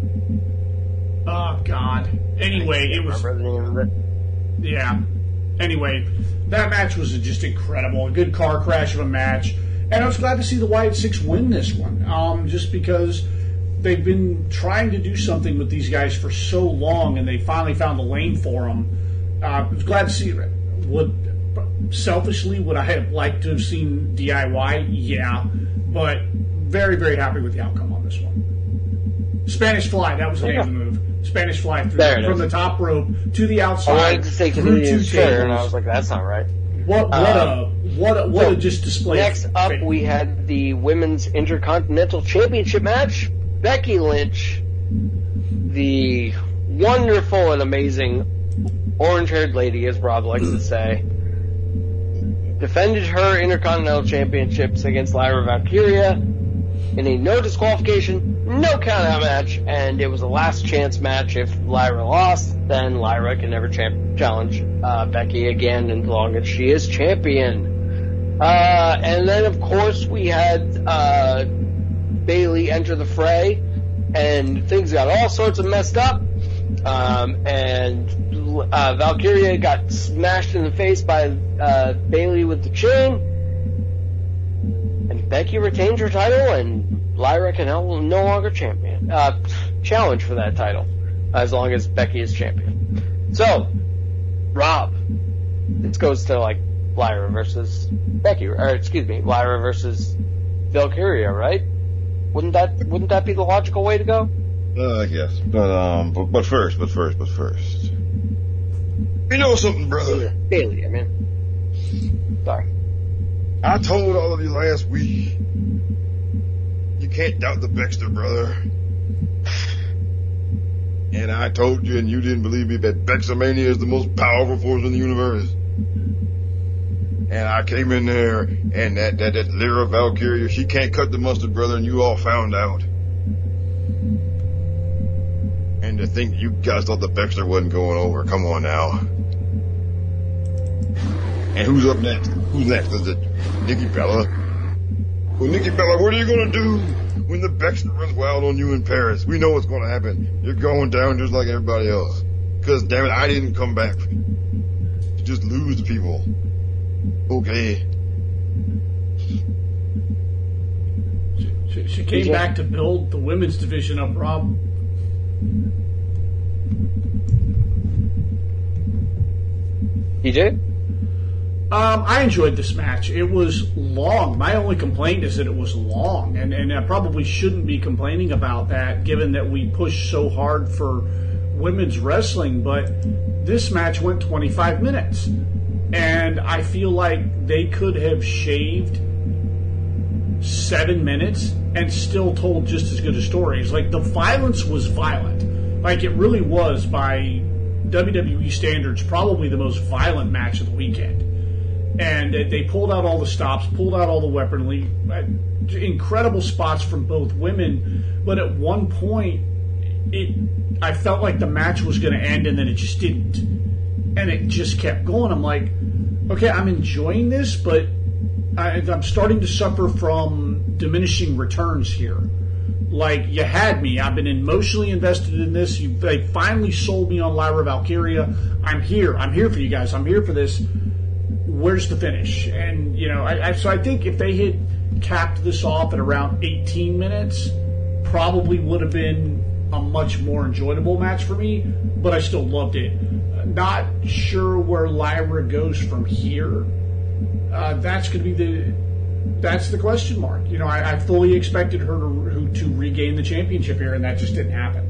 Oh, God. Anyway, it was... Remember the name of it? Yeah. Anyway, that match was just incredible. A good car crash of a match. And I was glad to see the Wyatt Six win this one, um, just because they've been trying to do something with these guys for so long, and they finally found a lane for them. Uh, I was glad to see it. Would... Selfishly, would I have liked to have seen D I Y? Yeah. But very, very happy with the outcome on this one. Spanish Fly, that was the name of the move. Spanish Fly through, from the top rope to the outside. I wanted to say through two Canadian Destroyer, and I tables. was like, that's not right. What, what Um, a what a, what so a just display. Next of up, faith. we had the Women's Intercontinental Championship match. Becky Lynch, the wonderful and amazing orange-haired lady, as Rob likes to say, defended her Intercontinental Championships against Lyra Valkyria in a no disqualification, no count-out match, and it was a last chance match. If Lyra lost, then Lyra can never champ- challenge uh, Becky again as long as she is champion. Uh, and then, of course, we had uh, Bayley enter the fray, and things got all sorts of messed up. Um, and uh, Valkyria got smashed in the face by uh, Bayley with the chain, and Becky retained her title, and Lyra can no no longer champion uh, challenge for that title as long as Becky is champion. So, Rob, this goes to like Lyra versus Becky, or excuse me, Lyra versus Valkyria, right? Wouldn't that wouldn't that be the logical way to go? Uh, I guess. But, um, but, but first, but first, but first. You know something, brother? Bayley, I mean. Sorry. I told all of you last week, you can't doubt the Baxter, brother. And I told you, and you didn't believe me, that Bexamania is the most powerful force in the universe. and I came in there, and that, that, that Lyra Valkyria, she can't cut the mustard, brother, and you all found out. And to think you guys thought the Bexter wasn't going over. Come on now. And who's up next? Who's next? Is it Nikki Bella? Well, Nikki Bella, what are you going to do when the Bexter runs wild on you in Paris? We know what's going to happen. You're going down just like everybody else. Because, damn it, I didn't come back to just lose to people. Okay. She, she came yeah. back to build the women's division up, Rob. You did? Um, I enjoyed this match. It was long. My only complaint is that it was long, and, and I probably shouldn't be complaining about that, given that we pushed so hard for women's wrestling, but this match went twenty-five minutes, and I feel like they could have shaved seven minutes and still told just as good a stories. Like, the violence was violent. Like, it really was, by W W E standards, probably the most violent match of the weekend. And they pulled out all the stops, pulled out all the weaponry, incredible spots from both women. But at one point, it I felt like the match was going to end, and then it just didn't. And it just kept going. I'm like, okay, I'm enjoying this, but I, I'm starting to suffer from diminishing returns here. Like, you had me. I've been emotionally invested in this. You they finally sold me on Lyra Valkyria. I'm here. I'm here for you guys. I'm here for this. Where's the finish? And, you know, I, I, so I think if they had capped this off at around eighteen minutes, probably would have been a much more enjoyable match for me, but I still loved it. Not sure where Lyra goes from here. Uh, that's going to be the that's the question mark. You know, I, I fully expected her to, to regain the championship here, and that just didn't happen.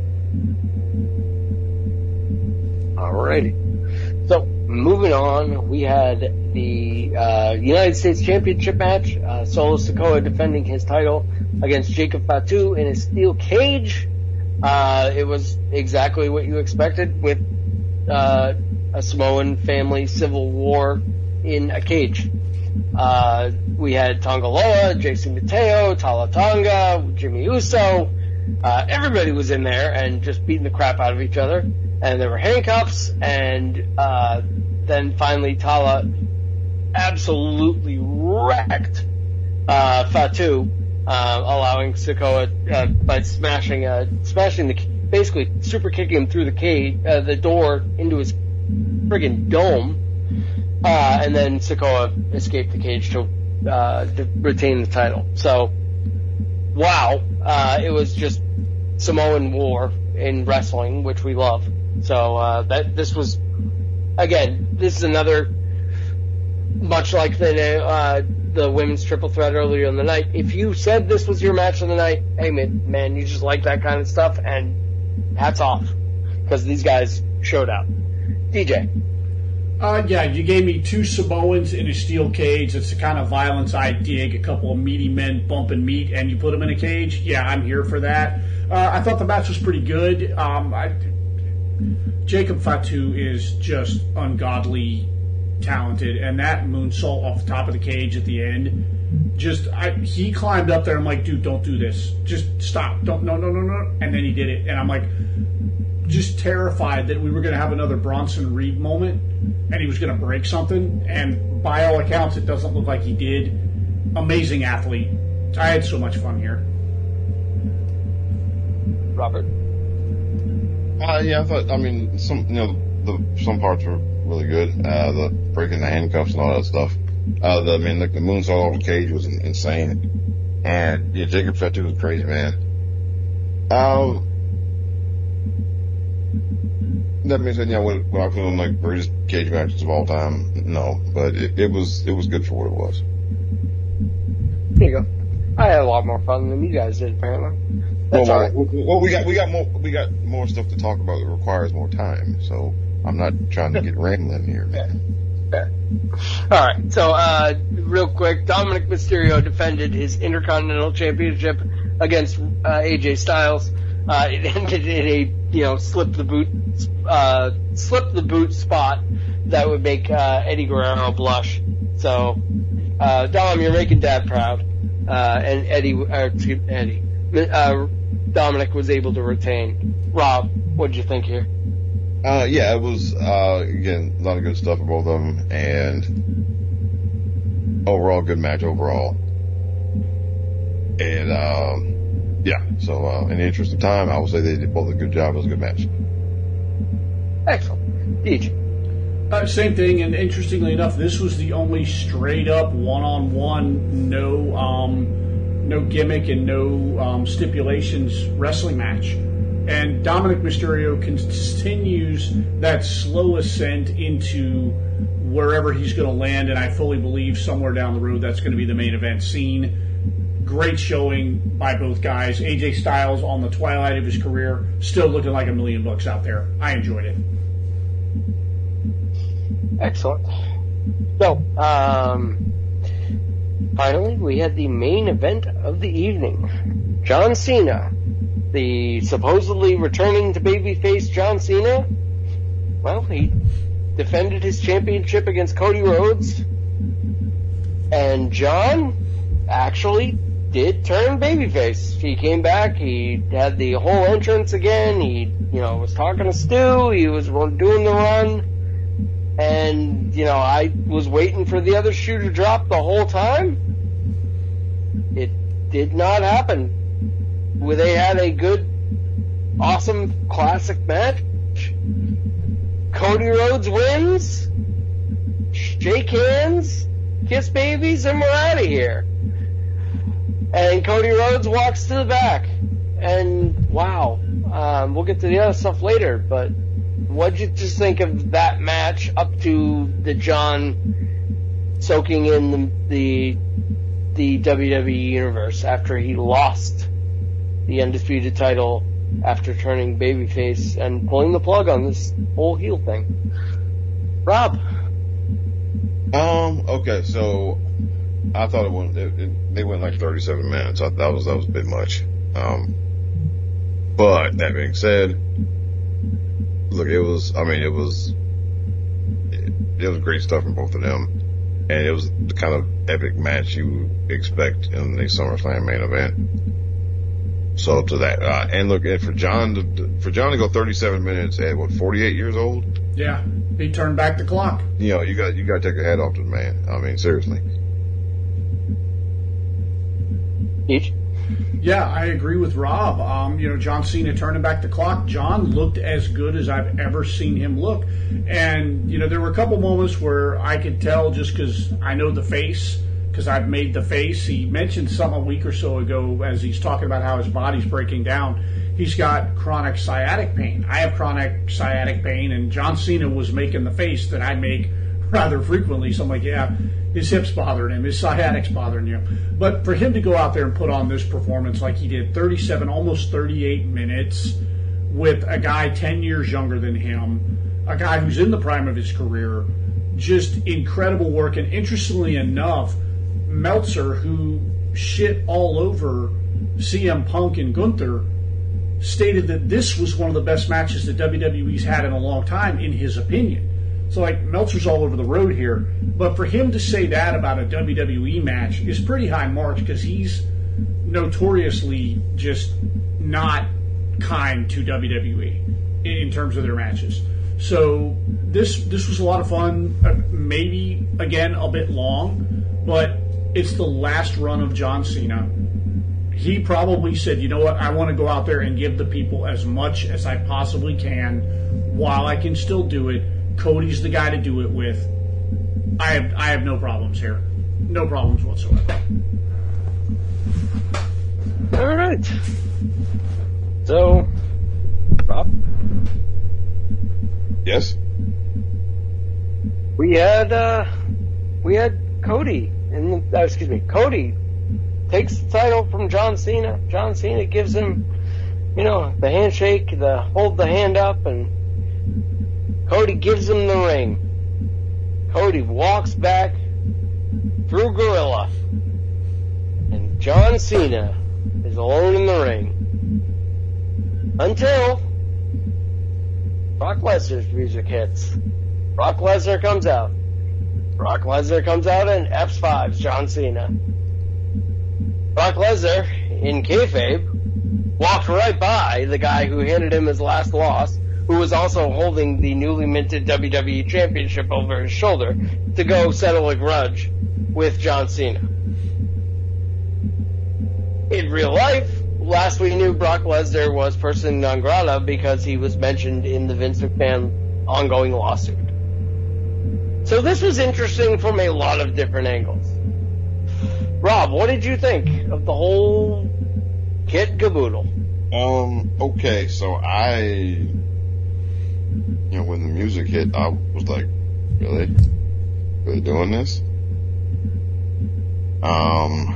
Alrighty. So, moving on, we had the uh, United States Championship match. Uh, Solo Sikoa defending his title against Jacob Fatu in a steel cage. Uh, it was exactly what you expected with uh, a Samoan family civil war in a cage. Uh, we had Tonga Loa, J C Mateo, Tala Tonga, Jimmy Uso. Uh, everybody was in there and just beating the crap out of each other. And there were handcuffs, and uh, then finally Tala absolutely wrecked uh, Fatu, uh, allowing Sikoa uh, by smashing, uh, smashing the, basically super kicking him through the cage, uh, the door into his friggin' dome, uh, and then Sikoa escaped the cage to, uh, to retain the title. So, wow, uh, it was just Samoan war in wrestling, which we love. So uh, that this was, again, this is another, much like the uh, the women's triple threat earlier in the night. If you said this was your match of the night, hey man, man, you just like that kind of stuff, and hats off, because these guys showed out. D J. Uh, yeah, you gave me two Samoans in a steel cage. It's the kind of violence I dig. A couple of meaty men bumping meat, and you put them in a cage. Yeah, I'm here for that. Uh, I thought the match was pretty good. Um, I, Jacob Fatu is just ungodly talented, and that moonsault off the top of the cage at the end, just I, he climbed up there. I'm like, dude, don't do this. Just stop. Don't no no no no. And then he did it, and I'm like, just terrified that we were going to have another Bronson Reed moment, and he was going to break something. And by all accounts, it doesn't look like he did. Amazing athlete. I had so much fun here. Robert. Uh, yeah, I thought, I mean, some, you know, the, some parts were really good. Uh, the breaking the handcuffs and all that stuff. Uh, the, I mean, like the moonsault off the cage was insane. And, yeah, Jacob Fatu was crazy, man. Um, that being said, yeah, what, what I feel like greatest cage matches of all time, no, but it, it was, it was good for what it was. There you go. I had a lot more fun than you guys did, apparently. That's well, all right. well, we got we got more we got more stuff to talk about that requires more time. So I'm not trying to get rambling here, man. Fair. All right. So, uh, real quick, Dominic Mysterio defended his Intercontinental Championship against uh, A J Styles. Uh, it ended in a you know, slip the boot, uh, slip the boot spot that would make uh, Eddie Guerrero blush. So, uh, Dom, you're making Dad proud, uh, and Eddie, uh, Eddie, uh, Dominic was able to retain. Rob, what'd you think here? Uh, yeah, it was, uh, again, a lot of good stuff for both of them, and overall, good match overall. And, um, yeah, so, uh, in the interest of time, I would say they did both a good job. It was a good match. Excellent. Deej. Uh, same thing, and interestingly enough, this was the only straight-up one-on-one, no, um, no gimmick and no um, stipulations wrestling match. And Dominic Mysterio continues that slow ascent into wherever he's going to land, and I fully believe somewhere down the road that's going to be the main event scene. Great showing by both guys. A J Styles on the twilight of his career, still looking like a million bucks out there. I enjoyed it. Excellent. So, um, finally, we had the main event of the evening. John Cena, the supposedly returning to babyface John Cena. Well, he defended his championship against Cody Rhodes, and John actually did turn babyface. He came back, he had the whole entrance again, he, you know, was talking to Stu, he was doing the run, and, you know, I was waiting for the other shoe to drop the whole time. It did not happen. Where they had a good, awesome, classic match. Cody Rhodes wins, shake hands, kiss babies, and we're out of here. And Cody Rhodes walks to the back. And, wow, um, we'll get to the other stuff later, but what'd you just think of that match up to the John soaking in the the, the W W E Universe after he lost the Undisputed title after turning babyface and pulling the plug on this whole heel thing? Rob? Um, okay, so I thought it went, it, it, they went like thirty-seven minutes. I, that was, that was a bit much. Um, but that being said, look, it was, I mean, it was, it, it was great stuff from both of them. And it was the kind of epic match you expect in the SummerSlam main event. So to that, uh, and look, and for John to, for John to go thirty-seven minutes at what, forty-eight years old? Yeah, he turned back the clock. You know, you got, you got to take a hat off to the man. I mean, seriously. Each? Yeah, I agree with Rob. Um, you know, John Cena turning back the clock. John looked as good as I've ever seen him look. And, you know, there were a couple moments where I could tell just because I know the face, because I've made the face. He mentioned something a week or so ago as he's talking about how his body's breaking down. He's got chronic sciatic pain. I have chronic sciatic pain, and John Cena was making the face that I make rather frequently. So I'm like, yeah, his hips bothering him, his sciatic's bothering you. But for him to go out there and put on this performance like he did, thirty-seven, almost thirty-eight minutes, with a guy ten years younger than him, a guy who's in the prime of his career, just incredible work. And interestingly enough, Meltzer, who shit all over C M Punk and Gunther, stated that this was one of the best matches that W W E's had in a long time, in his opinion. So, like, Meltzer's all over the road here. But for him to say that about a W W E match is pretty high marks, because he's notoriously just not kind to W W E in terms of their matches. So this this was a lot of fun. Uh, maybe, again, a bit long, but it's the last run of John Cena. He probably said, you know what, I want to go out there and give the people as much as I possibly can while I can still do it. Cody's the guy to do it with. I have I have no problems here. No problems whatsoever. All right. So, Rob? Yes? We had, uh, we had Cody, in the, uh, excuse me, Cody takes the title from John Cena. John Cena gives him, you know, the handshake, the hold the hand up, and Cody gives him the ring. Cody walks back through Gorilla, and John Cena is alone in the ring. Until Brock Lesnar's music hits. Brock Lesnar comes out. Brock Lesnar comes out and F fives John Cena. Brock Lesnar, in kayfabe, walked right by the guy who handed him his last loss, who was also holding the newly minted W W E Championship over his shoulder, to go settle a grudge with John Cena. In real life, last we knew, Brock Lesnar was persona non grata because he was mentioned in the Vince McMahon ongoing lawsuit. So this was interesting from a lot of different angles. Rob, what did you think of the whole kit caboodle? Um, okay, so I, you know, when the music hit, I was like, really? Really doing this? Um,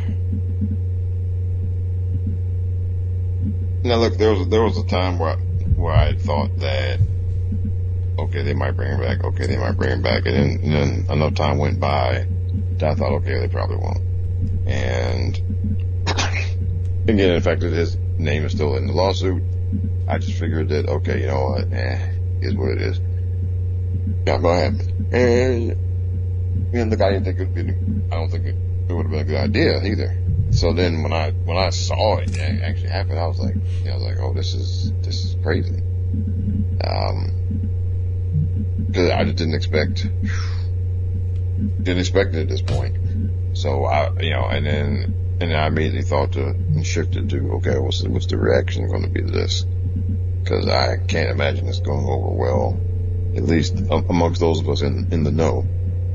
now look, there was, there was a time where, where I thought that, okay, they might bring him back, okay, they might bring him back, and then, and then enough time went by that I thought, okay, they probably won't. And again, in fact, his name is still in the lawsuit. I just figured that, okay, you know what, eh, is what it is. Yeah, go ahead. And, and look, I didn't think it would be, I don't think it, it would have been a good idea either. So then when I, when I saw it actually happen, I was like, you know, I was like, oh, this is, this is crazy. Um, cause I just didn't expect, didn't expect it at this point. So I, you know, and then, and then I immediately thought to, and shifted to, okay, what's the, what's the reaction going to be to this? Cause I can't imagine it's going over well, at least amongst those of us in, in the know.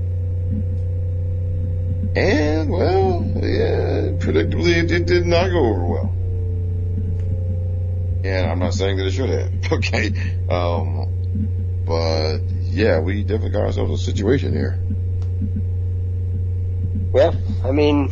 And, well, yeah, predictably it, it did not go over well. And I'm not saying that it should have, okay? Um, but yeah, we definitely got ourselves a situation here. Well, I mean,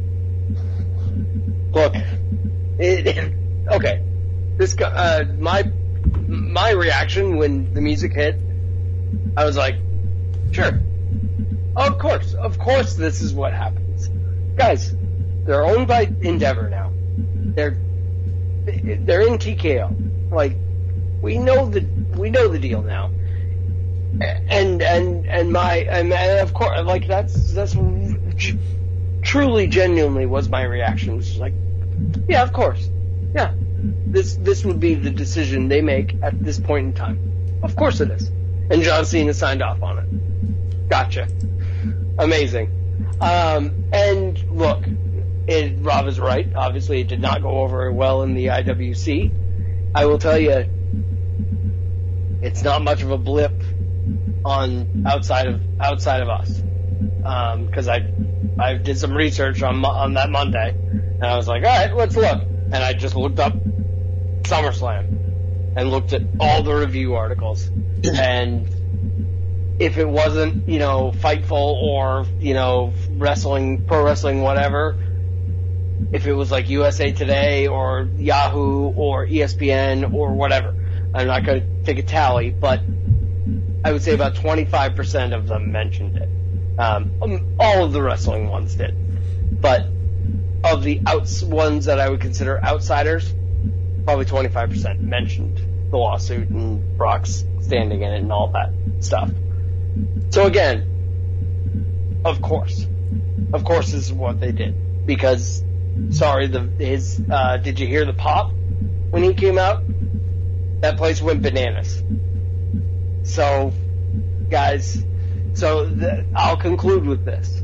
look, it, okay, this, uh, my, my reaction when the music hit, I was like, sure. Of course, of course this is what happens. Guys, they're owned by Endeavor now. They're, they're in T K O. Like, we know the, we know the deal now. And, and, and my, and, and of course, like, that's, that's truly, genuinely was my reaction. It was like, yeah, of course. Yeah. This, this would be the decision they make at this point in time. Of course it is. And John Cena signed off on it. Gotcha. Amazing. Um, and look, it, Rob is right. Obviously, it did not go over well in the I W C. I will tell you, it's not much of a blip on outside of outside of us, because um, I I did some research on on that Monday, and I was like, all right, let's look. And I just looked up SummerSlam and looked at all the review articles, and if it wasn't, you know, Fightful or, you know, wrestling, pro wrestling, whatever, if it was like U S A Today or Yahoo or E S P N or whatever, I'm not going to take a tally, but I would say about twenty-five percent of them mentioned it. Um, all of the wrestling ones did. But of the outs ones that I would consider outsiders, probably twenty-five percent mentioned the lawsuit and Brock's standing in it and all that stuff. So again, of course, of course this is what they did. Because, sorry, the his uh, did you hear the pop when he came out? That place went bananas. So, guys, so the, I'll conclude with this.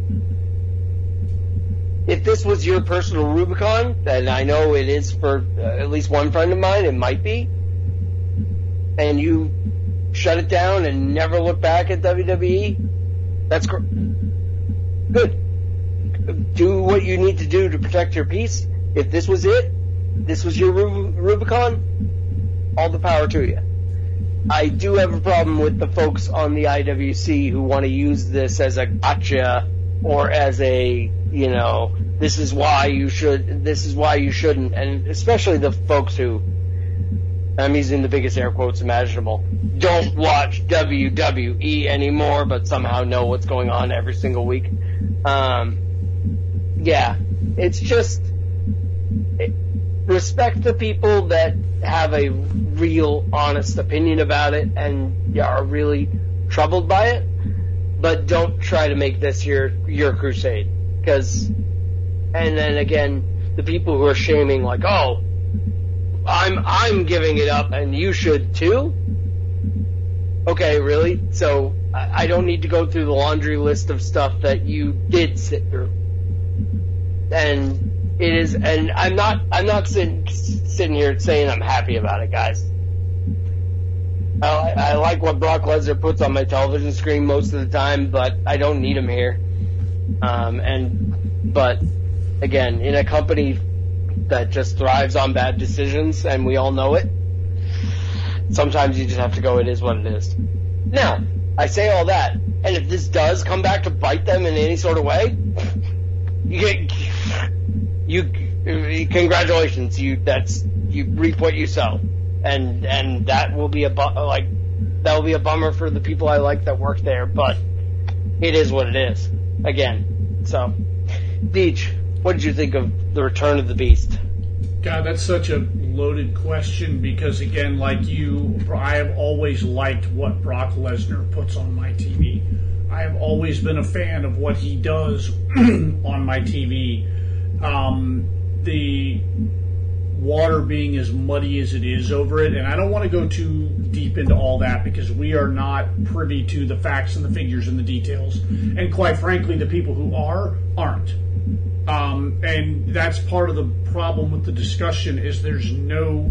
If this was your personal Rubicon, and I know it is for uh, at least one friend of mine, it might be, and you shut it down and never look back at W W E, that's gr- good. Do what you need to do to protect your peace. If this was it, this was your Rub- Rubicon, all the power to you. I do have a problem with the folks on the I W C who want to use this as a gotcha or as a, you know, this is why you should, this is why you shouldn't, and especially the folks who, I'm using the biggest air quotes imaginable, don't watch W W E anymore, but somehow know what's going on every single week. Um, yeah, it's just, it, respect the people that have a real, honest opinion about it and are really troubled by it, but don't try to make this your your crusade. Because, and then again, the people who are shaming, like, oh, I'm I'm giving it up and you should too. Okay, really? So I, I don't need to go through the laundry list of stuff that you did sit through. And it is, and I'm not, I'm not sitting, sitting here saying I'm happy about it, guys. I, I like what Brock Lesnar puts on my television screen most of the time, but I don't need him here. Um, and, but again, in a company that just thrives on bad decisions, and we all know it, sometimes you just have to go, it is what it is. Now, I say all that, and if this does come back to bite them in any sort of way, you get, you, congratulations, you, that's, you reap what you sow. And, and that will be a, bu- like, that will be a bummer for the people I like that work there, but it is what it is. Again, so, Beach, what did you think of the Return of the Beast? God, that's such a loaded question because, again, like you, I have always liked what Brock Lesnar puts on my T V. I have always been a fan of what he does on my T V. Um, the water being as muddy as it is over it, and I don't want to go too deep into all that because we are not privy to the facts and the figures and the details. And quite frankly, the people who are, aren't. Um, and that's part of the problem with the discussion is there's no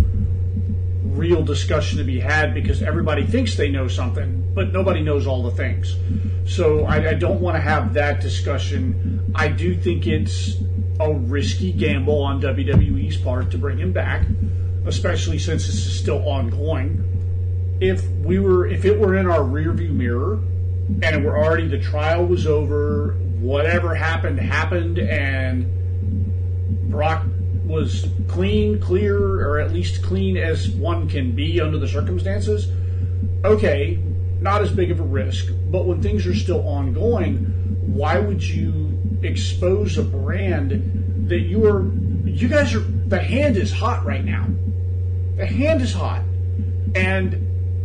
real discussion to be had because everybody thinks they know something, but nobody knows all the things. So I, I don't want to have that discussion. I do think it's a risky gamble on W W E's part to bring him back, especially since this is still ongoing. If we were, if it were in our rearview mirror and it were already, the trial was over, whatever happened, happened, and Brock was clean, clear, or at least clean as one can be under the circumstances, okay, not as big of a risk. But when things are still ongoing, why would you expose a brand that you are, you guys are, the hand is hot right now. The hand is hot. And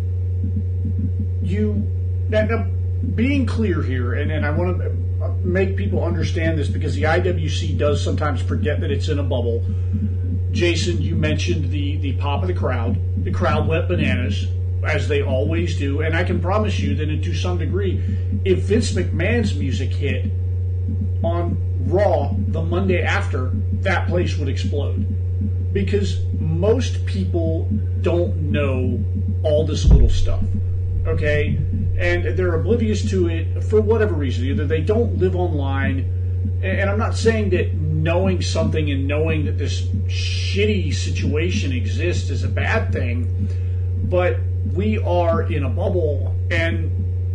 you, now, now being clear here, and, and I want to make people understand this because the I W C does sometimes forget that it's in a bubble. Jason, you mentioned the, the pop of the crowd. The crowd went bananas, as they always do, and I can promise you that to some degree, if Vince McMahon's music hit on Raw the Monday after, that place would explode. Because most people don't know all this little stuff, okay? And they're oblivious to it for whatever reason. Either they don't live online, and I'm not saying that knowing something and knowing that this shitty situation exists is a bad thing, but we are in a bubble, and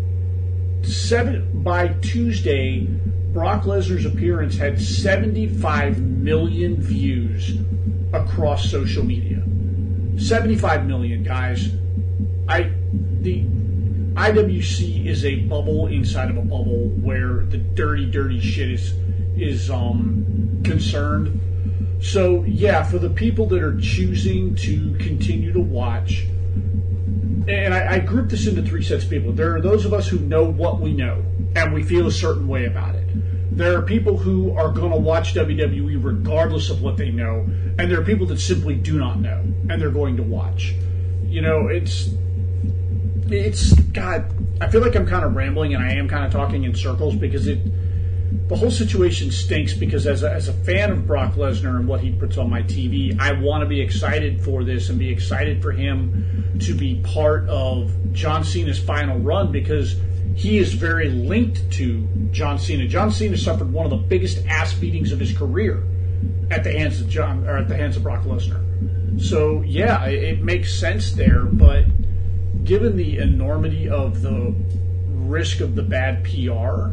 seven by Tuesday, Brock Lesnar's appearance had seventy-five million views across social media. seventy-five million, guys. I the I W C is a bubble inside of a bubble where the dirty, dirty shit is is um, concerned. So yeah, for the people that are choosing to continue to watch, and I, I group this into three sets of people. There are those of us who know what we know, and we feel a certain way about it. There are people who are going to watch W W E regardless of what they know, and there are people that simply do not know, and they're going to watch. You know, it's, it's, God, I feel like I'm kind of rambling, and I am kind of talking in circles, because it, the whole situation stinks, because as a, as a fan of Brock Lesnar and what he puts on my T V, I want to be excited for this and be excited for him to be part of John Cena's final run, because he is very linked to John Cena. John Cena suffered one of the biggest ass beatings of his career at the hands of John, or at the hands of Brock Lesnar. So yeah, it, it makes sense there, but given the enormity of the risk of the bad P R,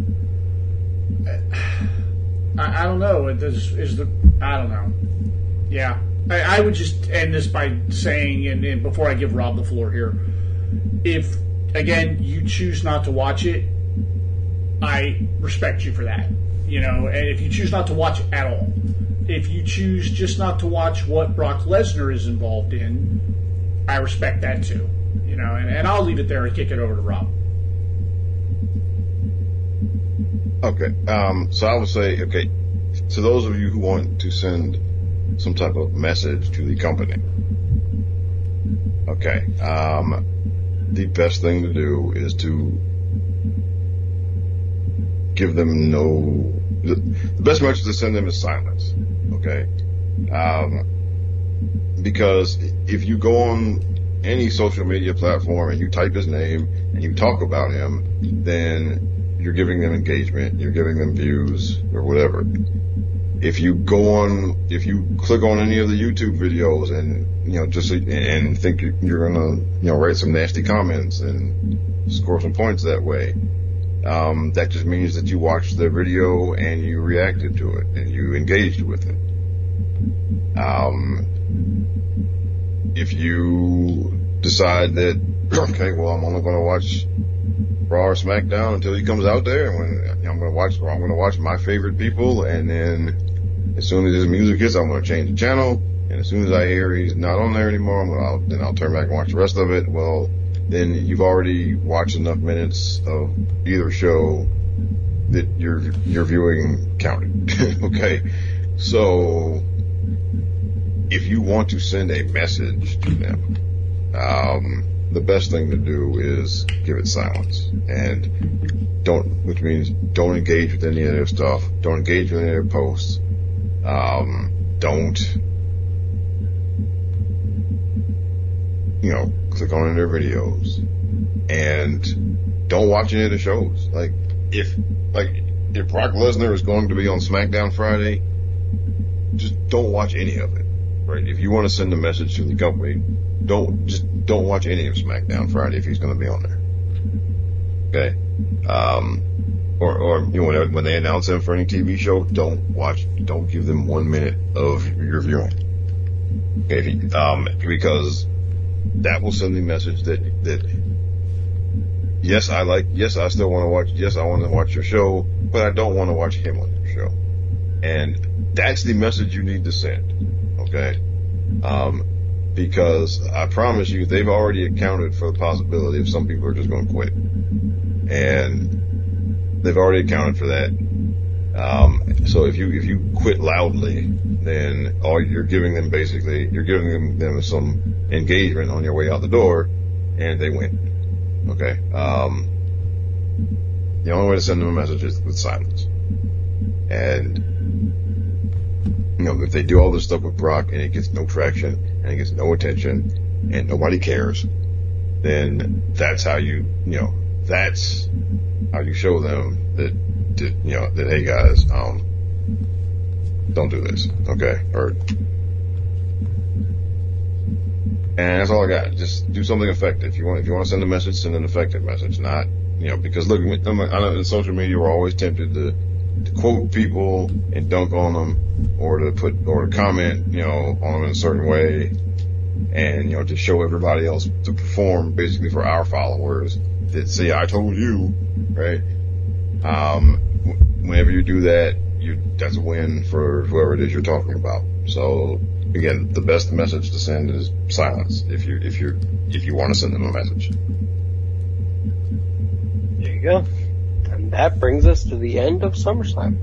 I, I don't know. Is, is the I don't know. Yeah, I, I would just end this by saying, and, and before I give Rob the floor here, if again you choose not to watch it, I respect you for that. You know, and if you choose not to watch it at all, it, if you choose just not to watch what Brock Lesnar is involved in, I respect that too. You know, and, and I'll leave it there and kick it over to Rob. Okay. Um, so I would say, okay, to those of you who want to send some type of message to the company, okay, um, the best thing to do is to give them no, the, the best message to send them is silence, okay? Um, because if you go on any social media platform and you type his name and you talk about him, then you're giving them engagement, you're giving them views or whatever. If you go on, if you click on any of the YouTube videos and, you know, just, and think you're going to, you know, write some nasty comments and score some points that way, um, that just means that you watched the video and you reacted to it and you engaged with it. Um, if you decide that, okay, well, I'm only going to watch Raw or SmackDown until he comes out there, and when you know, I'm going to watch, I'm going to watch my favorite people, and then as soon as his music hits, I'm going to change the channel, and as soon as I hear he's not on there anymore, well, I'll, then I'll turn back and watch the rest of it. Well, then you've already watched enough minutes of either show that your your viewing counted. Okay, so if you want to send a message to them, um, the best thing to do is give it silence, and don't, which means don't engage with any of their stuff, don't engage with any of their posts, um, don't, you know, click on any of their videos, and don't watch any of the shows. Like, if, like, if Brock Lesnar is going to be on SmackDown Friday, just don't watch any of it, right? If you want to send a message to the company, don't, just don't watch any of SmackDown Friday if he's going to be on there. Okay? Um, or, or, you know, when, when they announce him for any T V show, don't watch, don't give them one minute of your viewing. Okay? If he, um, because that will send the message that, that, yes, I like, yes, I still want to watch, yes, I want to watch your show, but I don't want to watch him on your show. And that's the message you need to send. Okay? Um, because I promise you, they've already accounted for the possibility of some people are just going to quit. And they've already accounted for that. Um, so if you, if you quit loudly, then all you're giving them basically, you're giving them, them some engagement on your way out the door, and they win. Okay? Um, the only way to send them a message is with silence. And, you know, if they do all this stuff with Brock and it gets no traction and it gets no attention and nobody cares, then that's how you, you know, that's how you show them that, that you know, that, hey guys, um, don't do this, okay? Or, and that's all I got. Just do something effective. If you want, if you want to send a message, send an effective message, not, you know, because look, I know in social media we're always tempted to, to quote people and dunk on them, or to put, or to comment, you know, on them in a certain way, and, you know, to show everybody else to perform basically for our followers that say, I told you, right? Um, whenever you do that, you, that's a win for whoever it is you're talking about. So again, the best message to send is silence if you, if you, if you want to send them a message. There you go. And that brings us to the end of SummerSlam.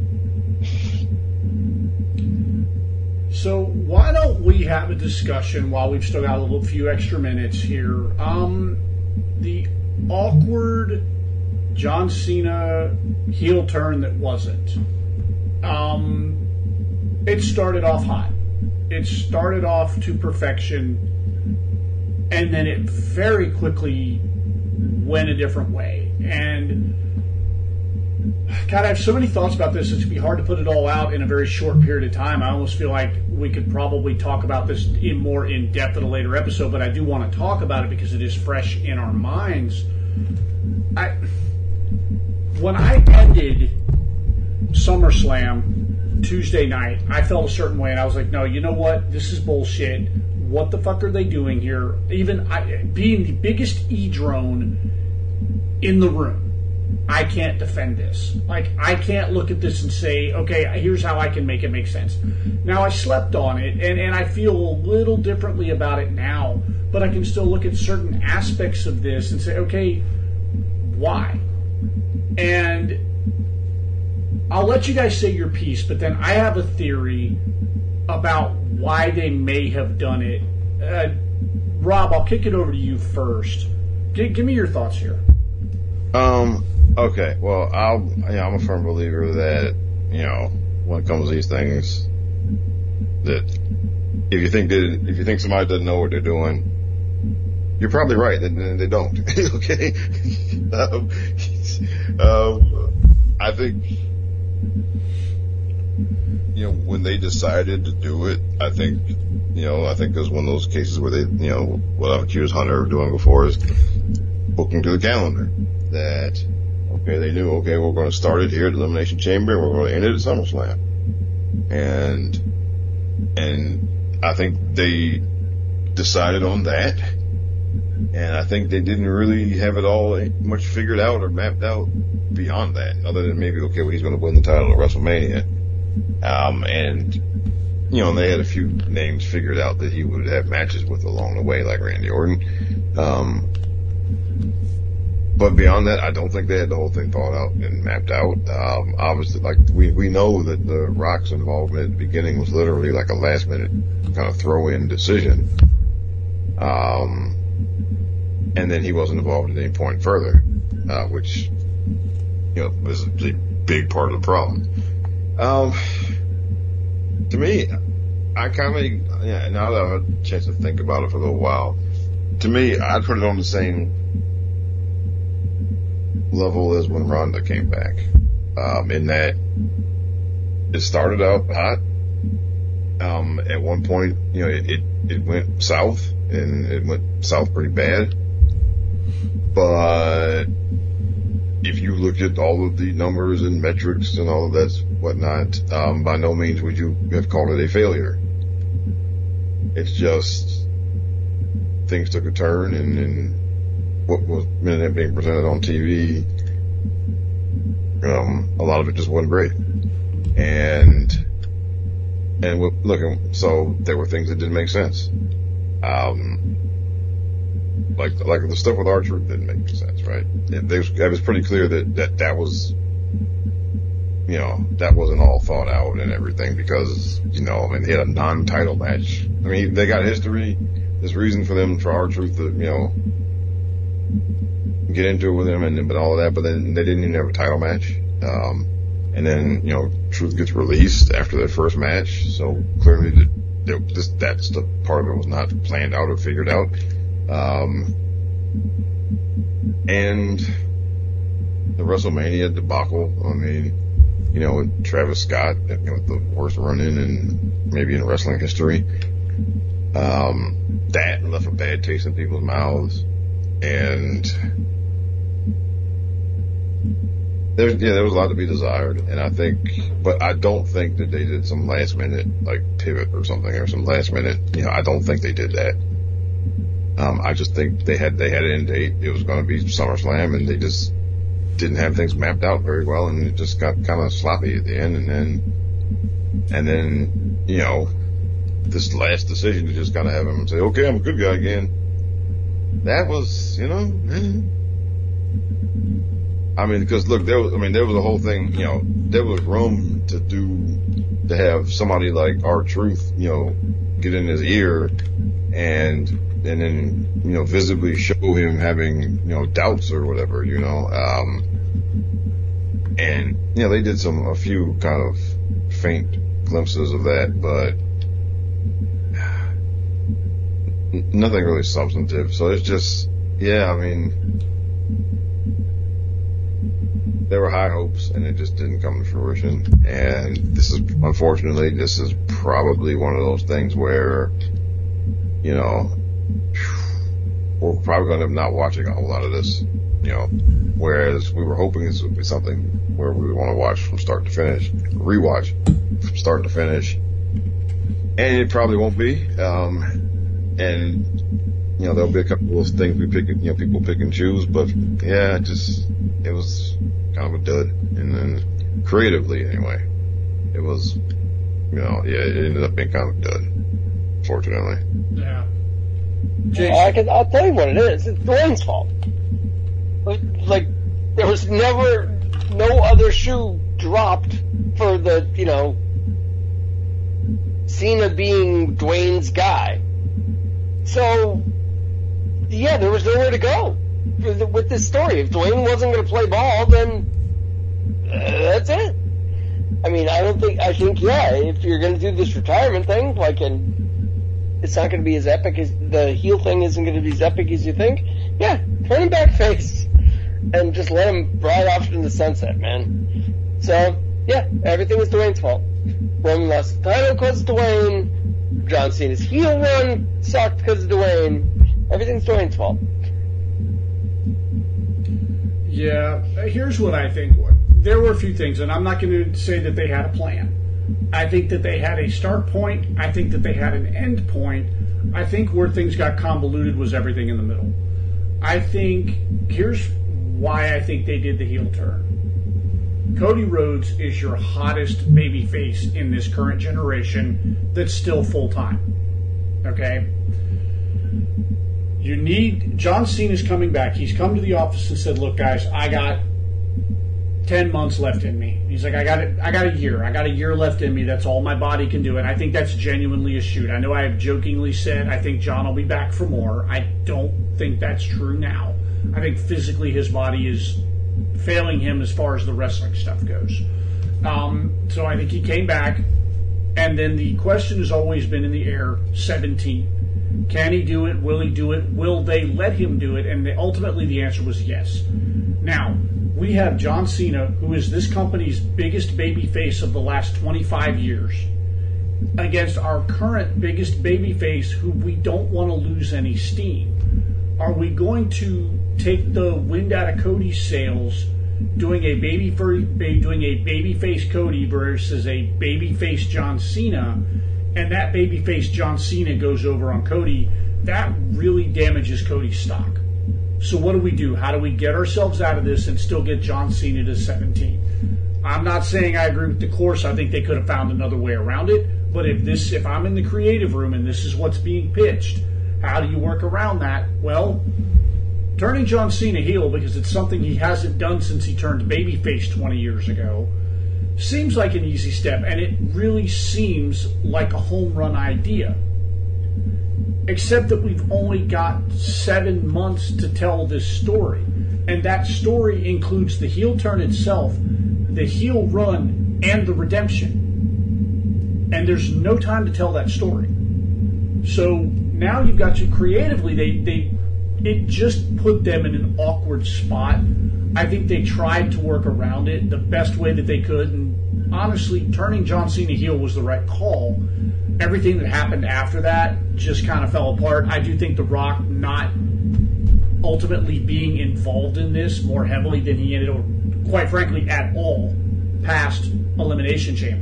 So why don't we have a discussion while we've still got a little few extra minutes here? Um, the awkward John Cena heel turn that wasn't. Um, it started off hot. It started off to perfection, and then it very quickly went a different way. And God, I have so many thoughts about this. It's going to be hard to put it all out in a very short period of time. I almost feel like we could probably talk about this in more in depth at a later episode, but I do want to talk about it because it is fresh in our minds. I, when I ended SummerSlam Tuesday night, I felt a certain way, and I was like, no, you know what? This is bullshit. What the fuck are they doing here? Even I, being the biggest E-drone in the room, I can't defend this. Like, I can't look at this and say, okay, here's how I can make it make sense. Now, I slept on it, and, and I feel a little differently about it now, but I can still look at certain aspects of this and say, okay, why? And I'll let you guys say your piece, but then I have a theory about why they may have done it. Uh, Rob, I'll kick it over to you first. G- give me your thoughts here. Um, okay, well, I'll, yeah, I'm a firm believer that, you know, when it comes to these things, that if you think that, if you think somebody doesn't know what they're doing, you're probably right, and they don't. Okay? um, um, I think, you know, when they decided to do it, I think, you know, I think there's one of those cases where they, you know, what I've accused Hunter of doing before is booking to the calendar. That, okay, they knew, okay, we're going to start it here at the Elimination Chamber and we're going to end it at SummerSlam. And, and I think they decided on that. And I think they didn't really have it all much figured out or mapped out beyond that, other than maybe, okay, well, he's going to win the title at WrestleMania. Um, and, you know, they had a few names figured out that he would have matches with along the way, like Randy Orton. Um, But beyond that, I don't think they had the whole thing thought out and mapped out. Um, obviously, like, we, we know that the Rock's involvement at the beginning was literally like a last minute kind of throw in decision. Um, and then he wasn't involved at any point further, uh, which, you know, was a big part of the problem. Um, to me, I kind of, yeah, now that I've had a chance to think about it for a little while, to me, I'd put it on the same level as when Ronda came back, um, in that it started out hot. Um, at one point, you know, it, it, it went south, and it went south pretty bad. But if you look at all of the numbers and metrics and all of that whatnot, um, by no means would you have called it a failure. It's just things took a turn, and, and what was being presented on T V, um, a lot of it just wasn't great. And, and look, so there were things that didn't make sense. Um, like, like the stuff with R-Truth didn't make sense, right? It, it, was, it was pretty clear that, that that was, you know, that wasn't all thought out and everything, because, you know, I mean, they had a non-title match. I mean, they got history. There's reason for them, for R-Truth to, you know, get into it with him and but all of that, but then they didn't even have a title match. Um, and then, you know, Truth gets released after their first match, so clearly the, the, this, that's the part of it was not planned out or figured out. Um, and the WrestleMania debacle, I mean, you know, with Travis Scott, you know, with the worst run-in in maybe in wrestling history, um, that left a bad taste in people's mouths. And there's, yeah, there was a lot to be desired, and I think, but I don't think that they did some last minute, like, pivot or something, or some last minute, you know, I don't think they did that. Um, I just think they had, they had an end date. It was going to be SummerSlam, and they just didn't have things mapped out very well, and it just got kind of sloppy at the end, and then, and then, you know, this last decision to just kind of have him say, okay, I'm a good guy again. That was, you know, eh. I mean, because look, there was, I mean, there was a whole thing, you know, there was room to do, to have somebody like R-Truth, you know, get in his ear and, and then, you know, visibly show him having, you know, doubts or whatever, you know, um, and, you know, they did some, a few kind of faint glimpses of that, but nothing really substantive. So it's just, yeah, I mean, there were high hopes and it just didn't come to fruition. And this is, unfortunately, this is probably one of those things where, you know, we're probably going to end up not watching a whole lot of this, you know, whereas we were hoping this would be something where we would want to watch from start to finish, rewatch from start to finish. And it probably won't be. Um, and, you know, there'll be a couple of things we pick, you know, people pick and choose, but yeah, just, it was, kind of a dud. And then creatively, anyway, it was, you know, yeah, it ended up being kind of a dud, fortunately. Yeah. Well, I can, I'll tell you what it is. It's Dwayne's fault. Like, like, there was never, no other shoe dropped for the, you know, Cena being Dwayne's guy. So, yeah, there was nowhere to go with this story. If Dwayne wasn't going to play ball, then uh, that's it. I mean, I don't think, I think, yeah, if you're going to do this retirement thing, like, and it's not going to be as epic as, the heel thing isn't going to be as epic as you think, yeah, turn him back face and just let him ride off into the sunset, man. So, yeah, everything was Dwayne's fault. Roman lost the title because of Dwayne. John Cena's heel run sucked because of Dwayne. Everything's Dwayne's fault. Yeah, here's what I think. There were a few things, and I'm not going to say that they had a plan. I think that they had a start point. I think that they had an end point. I think where things got convoluted was everything in the middle. I think, here's why I think they did the heel turn. Cody Rhodes is your hottest babyface in this current generation that's still full-time. Okay? You need... John Cena's coming back. He's come to the office and said, look, guys, I got ten months left in me. He's like, I got it. I got a year. I got a year left in me. That's all my body can do. And I think that's genuinely a shoot. I know I have jokingly said I think John will be back for more. I don't think that's true now. I think physically his body is failing him as far as the wrestling stuff goes. Um, so I think he came back. And then the question has always been in the air, seventeen. Can he do it? Will he do it? Will they let him do it? And they, ultimately the answer was yes. Now, we have John Cena, who is this company's biggest babyface of the last twenty-five years, against our current biggest babyface, who we don't want to lose any steam. Are we going to take the wind out of Cody's sails, doing a baby for, doing a babyface Cody versus a babyface John Cena, and that babyface John Cena goes over on Cody? That really damages Cody's stock. So what do we do? How do we get ourselves out of this and still get John Cena to seventeen? I'm not saying I agree with the course. I think they could have found another way around it. But if this, if I'm in the creative room and this is what's being pitched, how do you work around that? Well, turning John Cena heel, because it's something he hasn't done since he turned babyface twenty years ago, seems like an easy step, and it really seems like a home run idea. Except that we've only got seven months to tell this story. And that story includes the heel turn itself, the heel run, and the redemption. And there's no time to tell that story. So now you've got to creatively, they, they it just put them in an awkward spot. I think they tried to work around it the best way that they could. And honestly, turning John Cena heel was the right call. Everything that happened after that just kind of fell apart. I do think The Rock not ultimately being involved in this more heavily than he ended, or quite frankly at all, past Elimination Chamber,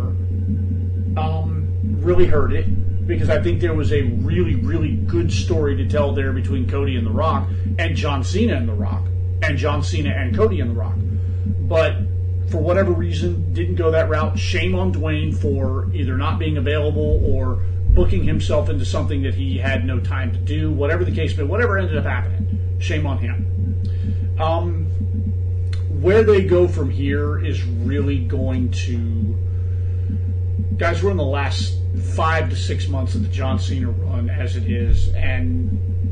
um, really hurt it, because I think there was a really, really good story to tell there between Cody and The Rock, and John Cena and The Rock, and John Cena and Cody and The Rock. But for whatever reason, didn't go that route. Shame on Dwayne for either not being available or booking himself into something that he had no time to do. Whatever the case, but whatever ended up happening, shame on him. Um, where they go from here is really going to... Guys, we're in the last five to six months of the John Cena run as it is, and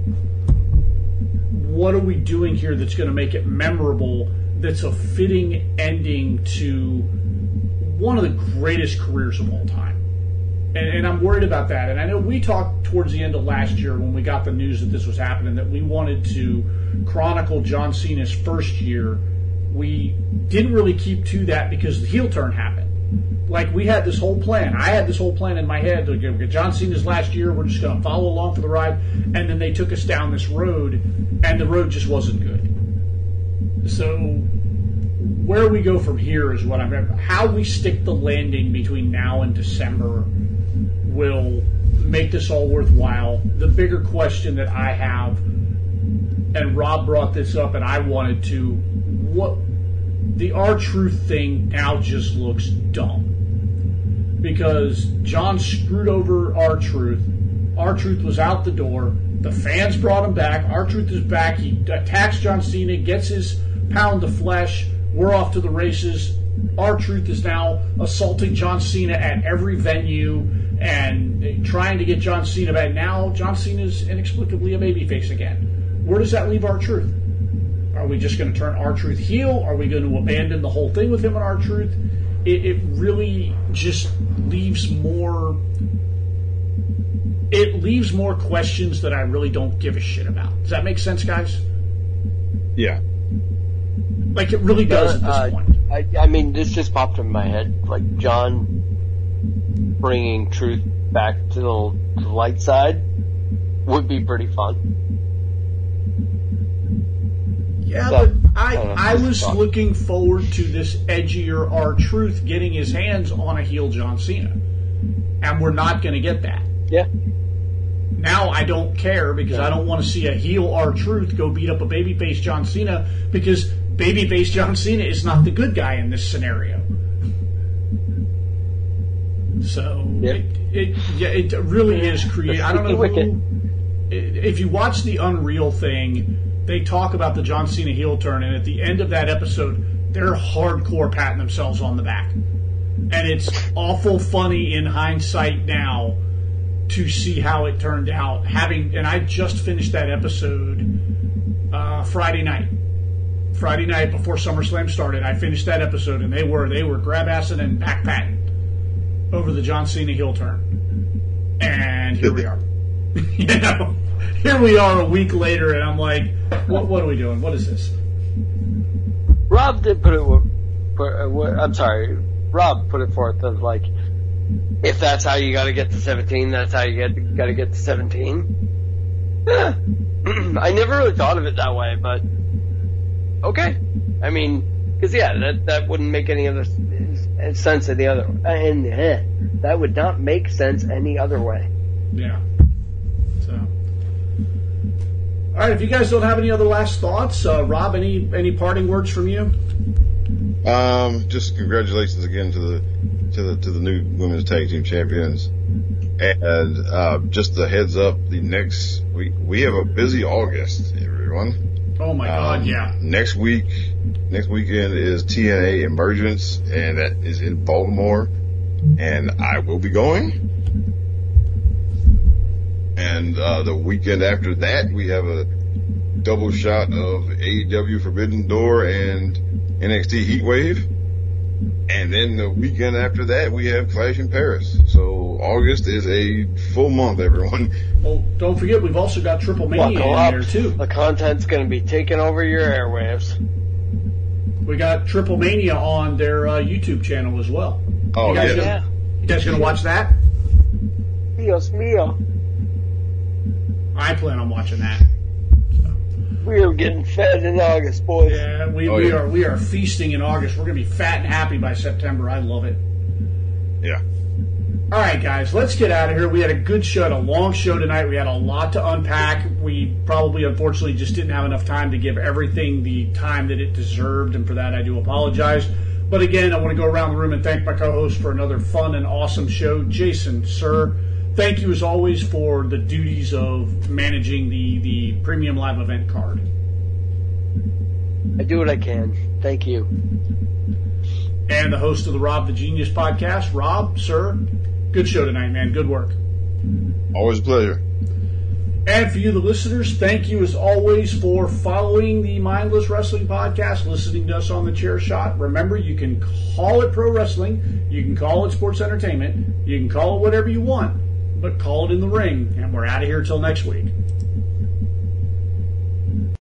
what are we doing here that's going to make it memorable, that's a fitting ending to one of the greatest careers of all time? And, and I'm worried about that. And I know we talked towards the end of last year when we got the news that this was happening, that we wanted to chronicle John Cena's first year. We didn't really keep to that because the heel turn happened. Like, we had this whole plan. I had this whole plan in my head to get John Cena's last year. We're just going to follow along for the ride. And then they took us down this road, and the road just wasn't good. So where we go from here is what I'm... How we stick the landing between now and December will make this all worthwhile. The bigger question that I have, and Rob brought this up, and I wanted to, what the R-Truth thing now just looks dumb. Because John screwed over R-Truth. R-Truth was out the door. The fans brought him back. R-Truth is back. He attacks John Cena, gets his pound of flesh. We're off to the races. R-Truth is now assaulting John Cena at every venue and trying to get John Cena back. Now John Cena is inexplicably a babyface again. Where does that leave R-Truth? Are we just going to turn R-Truth heel? Are we going to abandon the whole thing with him and R-Truth? It, it really just leaves more... It leaves more questions that I really don't give a shit about. Does that make sense, guys? Yeah. Like, it really does at this uh, point. I, I mean, this just popped in my head. Like, John bringing Truth back to the, to the light side would be pretty fun. Yeah, So, but I, uh, I was thought. looking forward to this edgier R-Truth getting his hands on a heel John Cena. And we're not going to get that. Yeah. Now I don't care because I don't want to see a heel R-Truth go beat up a babyface John Cena because babyface John Cena is not the good guy in this scenario. So Yeah. it, it yeah it really is creative. I don't know who. If you watch the Unreal thing, they talk about the John Cena heel turn, and at the end of that episode, they're hardcore patting themselves on the back, and it's awful funny in hindsight now to see how it turned out. Having and I just finished that episode uh, Friday night. Friday night before SummerSlam started, I finished that episode, and they were they were grab assing and back patting over the John Cena heel turn, and here we are. You know, here we are a week later, and I'm like, what what are we doing? What is this? Rob did put it. Put, uh, I'm sorry. Rob put it forth as like, if that's how you got to get to seventeen, that's how you get got to get to seventeen. Yeah. I never really thought of it that way, but okay. I mean, because yeah, that that wouldn't make any other sense any other, and eh, that would not make sense any other way. Yeah. So, all right. If you guys don't have any other last thoughts, uh, Rob, any any parting words from you? Um, just congratulations again to the to the to the new women's tag team champions, and uh, just a heads up: the next we we have a busy August, everyone. Oh my God, Um, yeah. Next week, next weekend is T N A Emergence, and that is in Baltimore, and I will be going. And uh, the weekend after that, we have a double shot of A E W Forbidden Door and N X T Heatwave. And then the weekend after that, we have Clash in Paris. So August is a full month, everyone. Well, don't forget, we've also got Triple Mania Buckle in up. there, too. The content's going to be taking over your airwaves. We got Triple Mania on their uh, YouTube channel as well. Oh, you guys yeah. Gonna, you guys going to watch that? Dios mío. I plan on watching that. We are getting fed in August, boys. Yeah, we, Oh, we yeah. are we are feasting in August. We're going to be fat and happy by September. I love it. Yeah. All right, guys, let's get out of here. We had a good show, had a long show tonight. We had a lot to unpack. We probably, unfortunately, just didn't have enough time to give everything the time that it deserved, and for that I do apologize. But again, I want to go around the room and thank my co-host for another fun and awesome show. Jason, sir, thank you as always for the duties of managing the, the premium live event card. I do what I can. Thank you. And the host of the Rob the Genius podcast, Rob, sir, good show tonight, man. Good work. Always a pleasure. And for you, the listeners, thank you as always for following the Mindless Wrestling Podcast, listening to us on the Chair Shot. Remember, you can call it pro wrestling, you can call it sports entertainment, you can call it whatever you want, but call it in the ring, and we're out of here till next week.